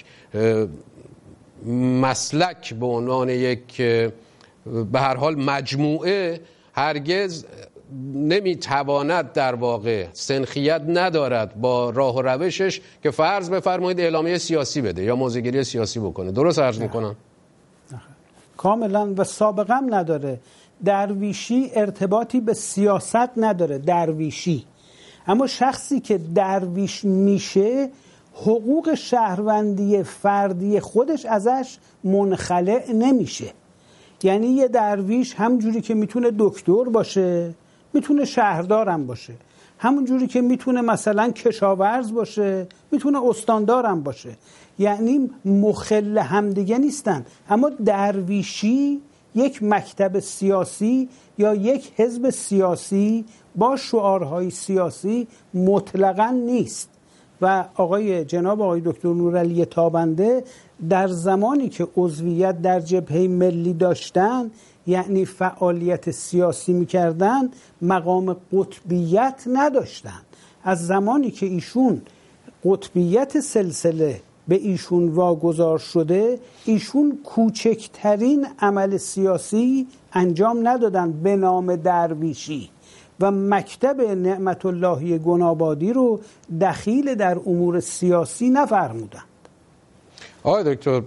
مسلک، به عنوان یک به هر حال مجموعه، هرگز نمیتواند، در واقع سنخیت ندارد با راه و روشش که فرض بفرمایید اعلامیه سیاسی بده یا موضع‌گیری سیاسی بکنه. درست عرض میکنم؟ کاملا. و سابقه هم نداره. درویشی ارتباطی به سیاست نداره، درویشی. اما شخصی که درویش میشه حقوق شهروندی فردی خودش ازش منخلع نمیشه. یعنی یه درویش همونجوری که میتونه دکتر باشه میتونه شهردارم باشه، همون جوری که میتونه مثلا کشاورز باشه میتونه استاندارم باشه. یعنی مخل همدیگه نیستن. اما درویشی یک مکتب سیاسی یا یک حزب سیاسی با شعارهای سیاسی مطلقاً نیست. و آقای جناب آقای دکتر نورعلی تابنده در زمانی که عضویت در جبهه ملی داشتن، یعنی فعالیت سیاسی میکردن، مقام قطبیت نداشتن. از زمانی که ایشون قطبیت سلسله به ایشون واگذار شده، ایشون کوچکترین عمل سیاسی انجام ندادن به نام درویشی و مکتب نعمت اللهی گنابادی رو دخیل در امور سیاسی نفرمودند. آقای دکتر،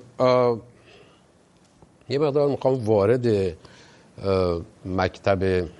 یه مقدار میخوام وارد مکتب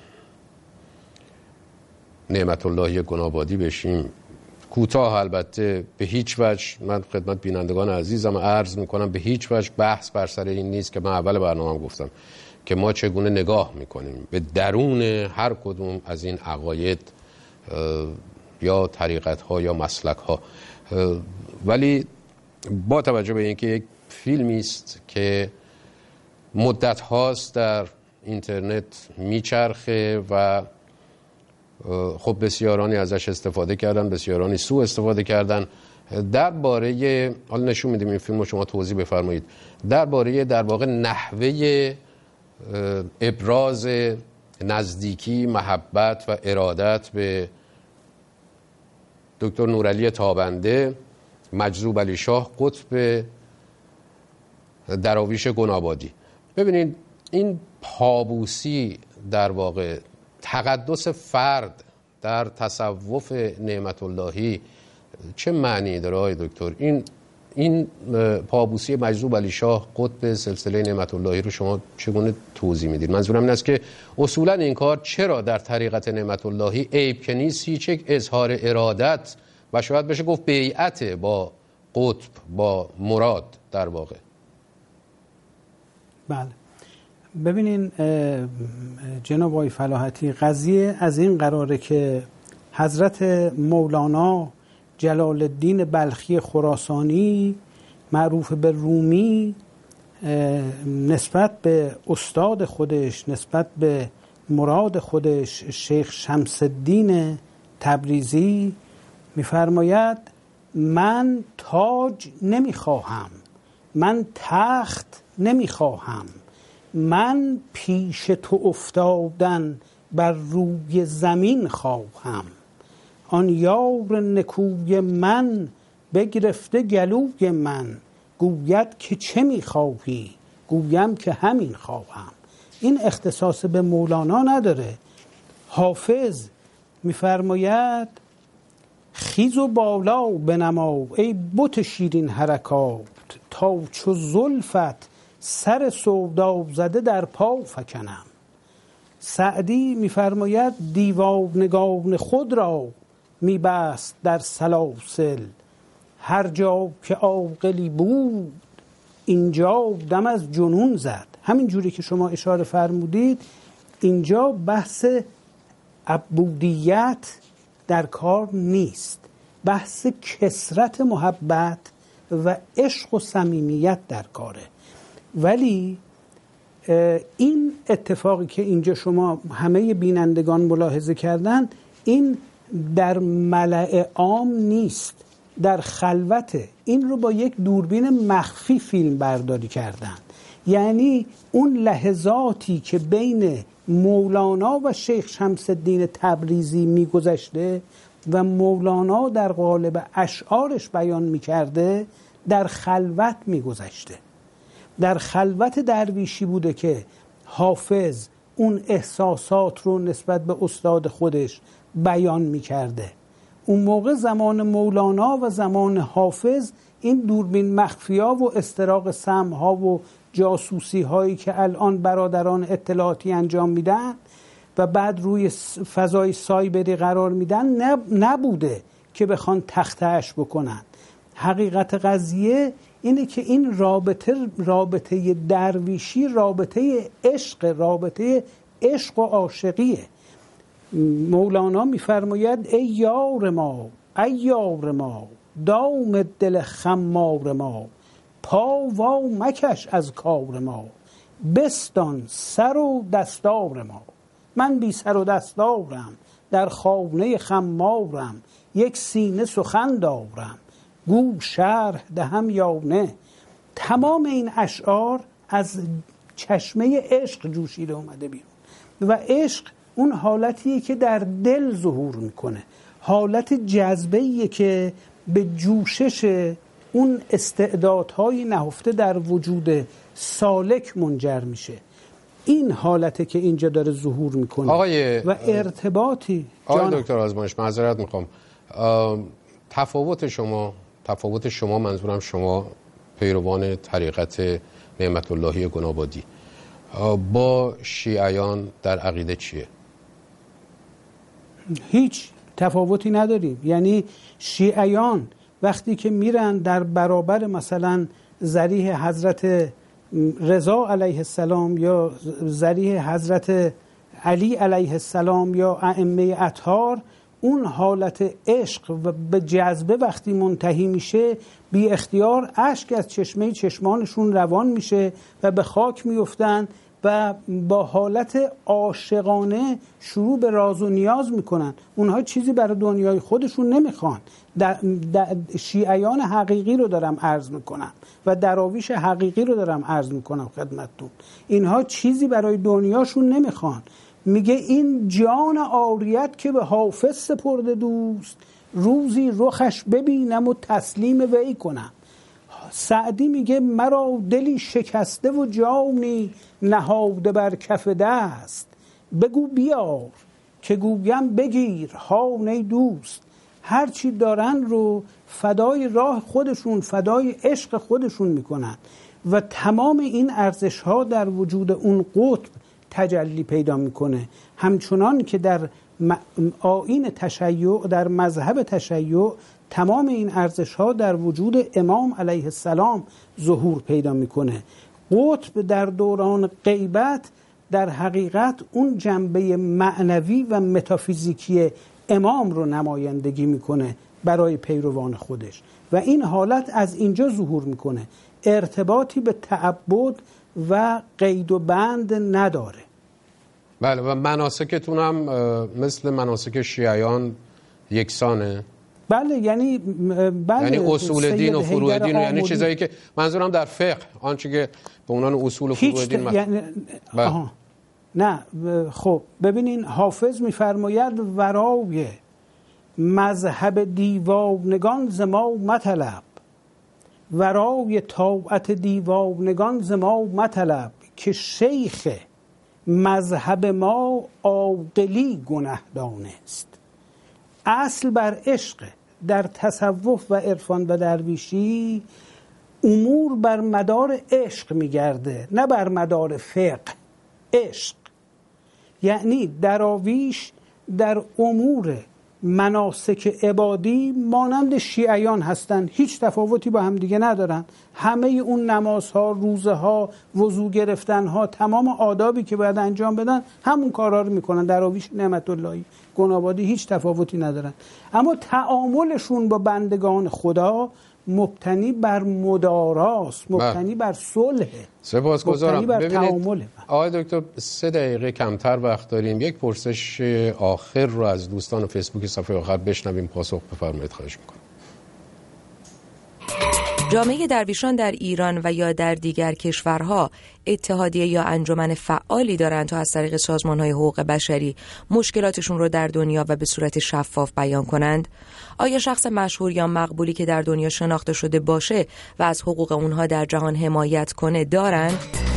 نعمت اللهی گنابادی بشیم. کوتاه البته، به هیچ وجه من خدمت بینندگان عزیزم عرض میکنم به هیچ وجه بحث بر سر این نیست که من اول برنامه گفتم که ما چگونه نگاه میکنیم به درون هر کدوم از این عقاید یا طریقت ها یا مسلک ها، ولی با توجه به اینکه یک فیلمی است که مدت هاست در اینترنت میچرخه و خب بسیارانی ازش استفاده کردن، بسیارانی سوء استفاده کردن، درباره، حالا نشون میدیم این فیلم رو شما توضیح بفرمایید، درباره در واقع نحوه ابراز نزدیکی، محبت و ارادت به دکتر نورعلی تابنده، مجذوب علی شاه، قطب دراویش گنابادی. ببینید این پابوسی در واقع تقدس فرد در تصوف نعمت اللهی چه معنی داره آقای دکتر؟ این این پابوسی مجذوب علی شاه قطب سلسله نعمت اللهی رو شما چگونه توضیح میدید؟ منظورم این است که اصولا این کار چرا در طریقت نعمت اللهی عیب که نیست، هیچ یک اظهار ارادت و شاید بشه گفت بیعت با قطب، با مراد در واقع؟ بله، ببینین جناب آقای فلاحتی، قضیه از این قراره که حضرت مولانا جلال الدین بلخی خراسانی معروف به رومی نسبت به استاد خودش، نسبت به مراد خودش شیخ شمس الدین تبریزی میفرماید من تاج نمیخواهم، من تخت نمیخواهم، من پیش تو افتادن بر روی زمین خواهم. آن یار نکوی من بگرفته گلوی من، گوید که چه میخواهی؟ گویم که همین خواهم. این اختصاص به مولانا نداره. حافظ میفرماید خیز و بالا بنما ای بت شیرین حرکات، تا چو زلفت سر سودا زده در پا فکنم. سعدی میفرماید دیوانگان خود را میبست در سلاسل، هر جا که عاقلی بود اینجا دم از جنون زد. همین جوری که شما اشاره فرمودید اینجا بحث عبودیت در کار نیست، بحث کثرت محبت و عشق و صمیمیت در کاره. ولی این اتفاقی که اینجا شما همه بینندگان ملاحظه کردن این در ملأ عام نیست، در خلوته. این رو با یک دوربین مخفی فیلم برداری کردن. یعنی اون لحظاتی که بین مولانا و شیخ شمس الدین تبریزی میگذشته و مولانا در قالب اشعارش بیان میکرده در خلوت میگذشته. در خلوت درویشی بوده که حافظ اون احساسات رو نسبت به استاد خودش بیان میکرده. اون موقع زمان مولانا و زمان حافظ این دوربین مخفیا و استراق سمع‌ها و جاسوسی هایی که الان برادران اطلاعاتی انجام میدن و بعد روی فضای سایبری قرار میدن نبوده که بخوان تخته‌اش بکنن. حقیقت قضیه اینه که این رابطه رابطه درویشی رابطه عشق، رابطه عشق و عاشقیه. مولانا میفرماید ای یار ما ای یار ما دام دل خمار ما، پا وا مکش از کار ما، بستان سر و دستار ما. من بی سر و دستارم در خانه خمارم، یک سینه سخن دارم گو شرح دهم یا نه. تمام این اشعار از چشمه عشق جوشیده اومده بیرون و عشق اون حالتیه که در دل ظهور میکنه، حالت جذبه‌ایه که به جوشش اون استعدادهای نهفته در وجود سالک منجر میشه. این حالته که اینجا داره ظهور میکنه آقای و ارتباطی. آقای دکتر آزمایش معذرت میخوام، تفاوت شما تفاوت شما منظورم شما پیروان طریقت نعمت اللهی گنابادی با شیعیان در عقیده چیه؟ هیچ تفاوتی نداریم. یعنی شیعیان وقتی که میرن در برابر مثلا ذریح حضرت رضا علیه السلام یا ذریح حضرت علی علیه السلام یا ائمه اطهار، اون حالت عشق و به جذبه وقتی منتهی میشه بی اختیار اشک از چشمه چشمانشون روان میشه و به خاک میفتن و با حالت عاشقانه شروع به راز و نیاز میکنن. اونها چیزی برای دنیای خودشون نمیخوان. در شیعیان حقیقی رو دارم عرض میکنم و دراویش حقیقی رو دارم عرض میکنم خدمتتون. اینها چیزی برای دنیاشون نمیخوان. میگه این جان عاریت که به حافظ سپرده دوست، روزی رخش ببینم و تسلیم وی کنم. سعدی میگه مرا دلی شکسته و جانی نهاده بر کف دست، بگو بیار که گویم بگیر هان ای دوست. هرچی دارن رو فدای راه خودشون، فدای عشق خودشون میکنن و تمام این ارزش ها در وجود اون قطب تجلی پیدا میکنه. همچنان که در آیین تشیع، در مذهب تشیع، تمام این ارزش ها در وجود امام علیه السلام ظهور پیدا میکنه. قطب در دوران غیبت در حقیقت اون جنبه معنوی و متافیزیکی امام رو نمایندگی میکنه برای پیروان خودش و این حالت از اینجا ظهور میکنه. ارتباطی به تعبد و قید و بند نداره. بله. و مناسکتون هم مثل مناسک شیعیان یکسانه؟ بله. یعنی بله، یعنی اصول دین و فروع دین و یعنی چیزایی که منظورم در فقه آنچه که به عنوان اصول و فروع دین مخ... یعنی... آها. نه خب ببینین حافظ میفرماید ورای مذهب دیوانگان ز ما مطلب، ورای طاعت دیوانگان ز ما مطلب، که شیخ مذهب ما عاقلی گنه دانست. اصل بر عشق در تصوف و عرفان و درویشی امور بر مدار عشق میگرده، نه بر مدار فقه. عشق یعنی دراویش در امور مناسک عبادی مانند شیعیان هستند، هیچ تفاوتی با هم دیگه ندارن. همه اون نمازها، روزه ها، وضو گرفتن ها، تمام آدابی که باید انجام بدن همون کارا رو میکنن. دراویش نعمت اللهی گنابادی هیچ تفاوتی ندارن، اما تعاملشون با بندگان خدا مبتنی بر مداراست، مبتنی بر صلح. سپاسگزارم. ببینید آقای دکتر سه دقیقه کمتر وقت داریم، یک پرسش آخر رو از دوستان فیسبوک صفحه آخر بشنویم، پاسخ بفرمایید خواهش میکنم. جامعه درویشان در ایران و یا در دیگر کشورها اتحادیه یا انجمن فعالی دارند تا از طریق سازمان‌های حقوق بشری مشکلاتشون رو در دنیا و به صورت شفاف بیان کنند؟ آیا شخص مشهور یا مقبولی که در دنیا شناخته شده باشه و از حقوق اونها در جهان حمایت کنه دارند؟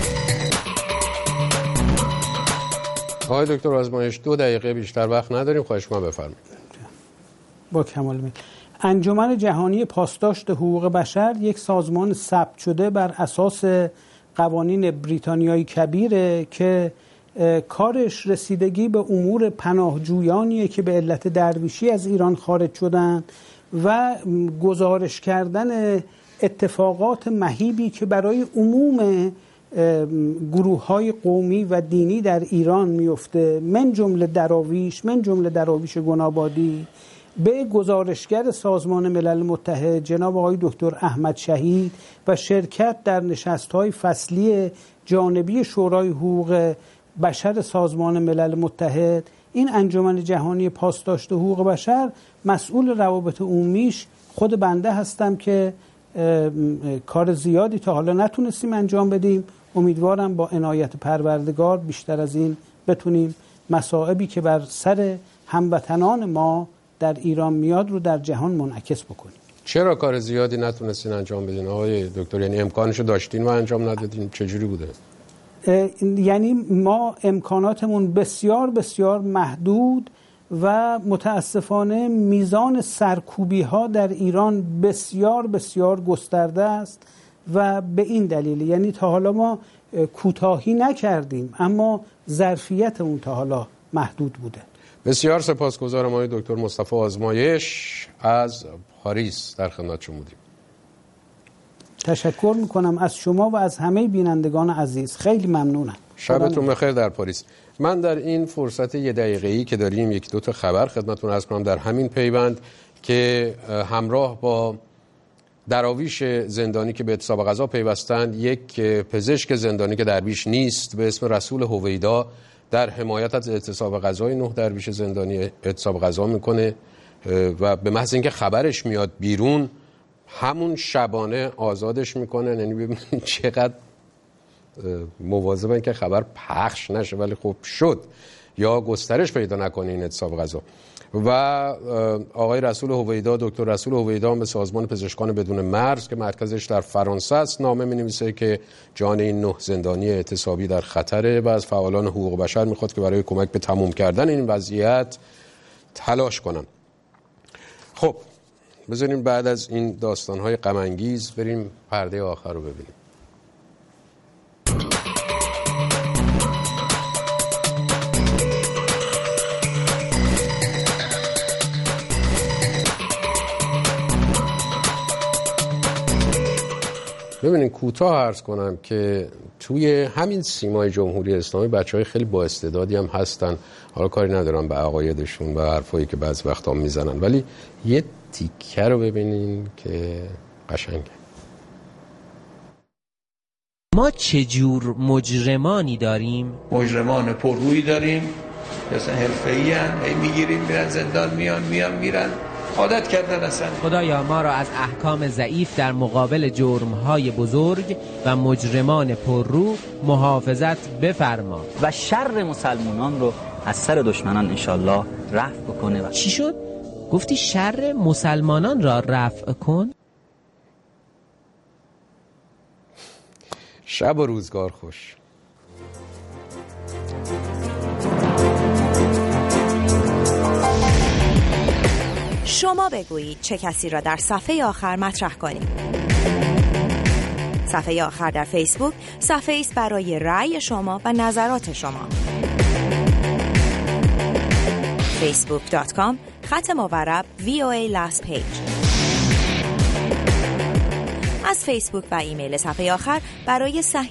آقای دکتر آزمایش، دو دقیقه بیشتر وقت نداریم، خواهش می‌کنم بفرمایید. با کمال میل. انجمن جهانی پاسداشت حقوق بشر یک سازمان ثبت شده بر اساس قوانین بریتانیای کبیره که کارش رسیدگی به امور پناهجویانیه که به علت درویشی از ایران خارج شدن و گزارش کردن اتفاقات مهیبی که برای عموم گروه‌های قومی و دینی در ایران میفته، من جمله دراویش من جمله دراویش گنابادی، به گزارشگر سازمان ملل متحد جناب آقای دکتر احمد شهید و شرکت در نشست‌های فصلی جانبی شورای حقوق بشر سازمان ملل متحد، این انجمن جهانی پاسداشت حقوق بشر مسئول روابط عمومیش خود بنده هستم که کار زیادی تا حالا نتونستیم انجام بدیم. امیدوارم با عنایت پروردگار بیشتر از این بتونیم مسائبی که بر سر هموطنان ما در ایران میاد رو در جهان منعکس بکنیم. چرا کار زیادی نتونستین انجام بدین آقای دکتر؟ یعنی امکانشو داشتین و انجام ندادین؟ چجوری بوده؟ یعنی ما امکاناتمون بسیار بسیار محدود و متاسفانه میزان سرکوبی ها در ایران بسیار بسیار گسترده است و به این دلیل یعنی تا حالا ما کوتاهی نکردیم اما ظرفیتمون تا حالا محدود بوده. بسیار سپاسگزارم آقای دکتر مصطفی آزمایش از پاریس، در خدمتتون بودیم. تشکر میکنم از شما و از همه بینندگان عزیز، خیلی ممنونم. شبتون بخیر در پاریس. من در این فرصت یه دقیقه‌ای که داریم یک دو تا خبر خدمتتون عرض کنم در همین پیوند که همراه با دراویش زندانی که به اعتصاب غذا پیوستند، یک پزشک زندانی که درویش نیست به اسم رسول هویدا در حمایت از اعتصاب غذای نه درویش زندانی اعتصاب غذا میکنه و به محض اینکه خبرش میاد بیرون همون شبانه آزادش میکنن. یعنی ببینید چقدر مواظبن که خبر پخش نشه، ولی خب شد یا گسترش پیدا نکنه این اعتصاب غذا. و آقای رسول هویدا، دکتر رسول هویدا به سازمان پزشکان بدون مرز که مرکزش در فرانسه است نامه می‌نویسه که جان این نه زندانی اعتصابی در خطره و از فعالان حقوق بشر میخواد که برای کمک به تموم کردن این وضعیت تلاش کنن. خب بذاریم بعد از این داستان‌های غم انگیز بریم پرده آخر رو ببینیم. ببینید کوتاه عرض کنم که توی همین سیمای جمهوری اسلامی بچهای خیلی با استعدادی هم هستن، حالا کاری ندارم به عقایدشون و حرفایی که بعضی وقتا میزنن، ولی یه تیکه رو ببینین که قشنگه. ما چجور مجرمانی داریم؟ مجرمان پررویی داریم مثلا حرفه‌ای ان، میگیریم میرن زندان، میان میان میرن، عادت کردن اصلا. خدایا ما را از احکام ضعیف در مقابل جرم‌های بزرگ و مجرمان پررو محافظت بفرما و شر مسلمانان رو از سر دشمنان انشالله رفع بکنه. چی شد؟ گفتی شر مسلمانان را رفع کن؟ شب و روزگار خوش. شما بگویید چه کسی را در صفحه آخر مطرح کنیم. صفحه آخر در فیسبوک صفحه است برای رأی شما و نظرات شما. فیسبوک دات کام خط مورب وی او ای لاست پیج. از فیسبوک و ایمیل صفحه آخر برای صحیح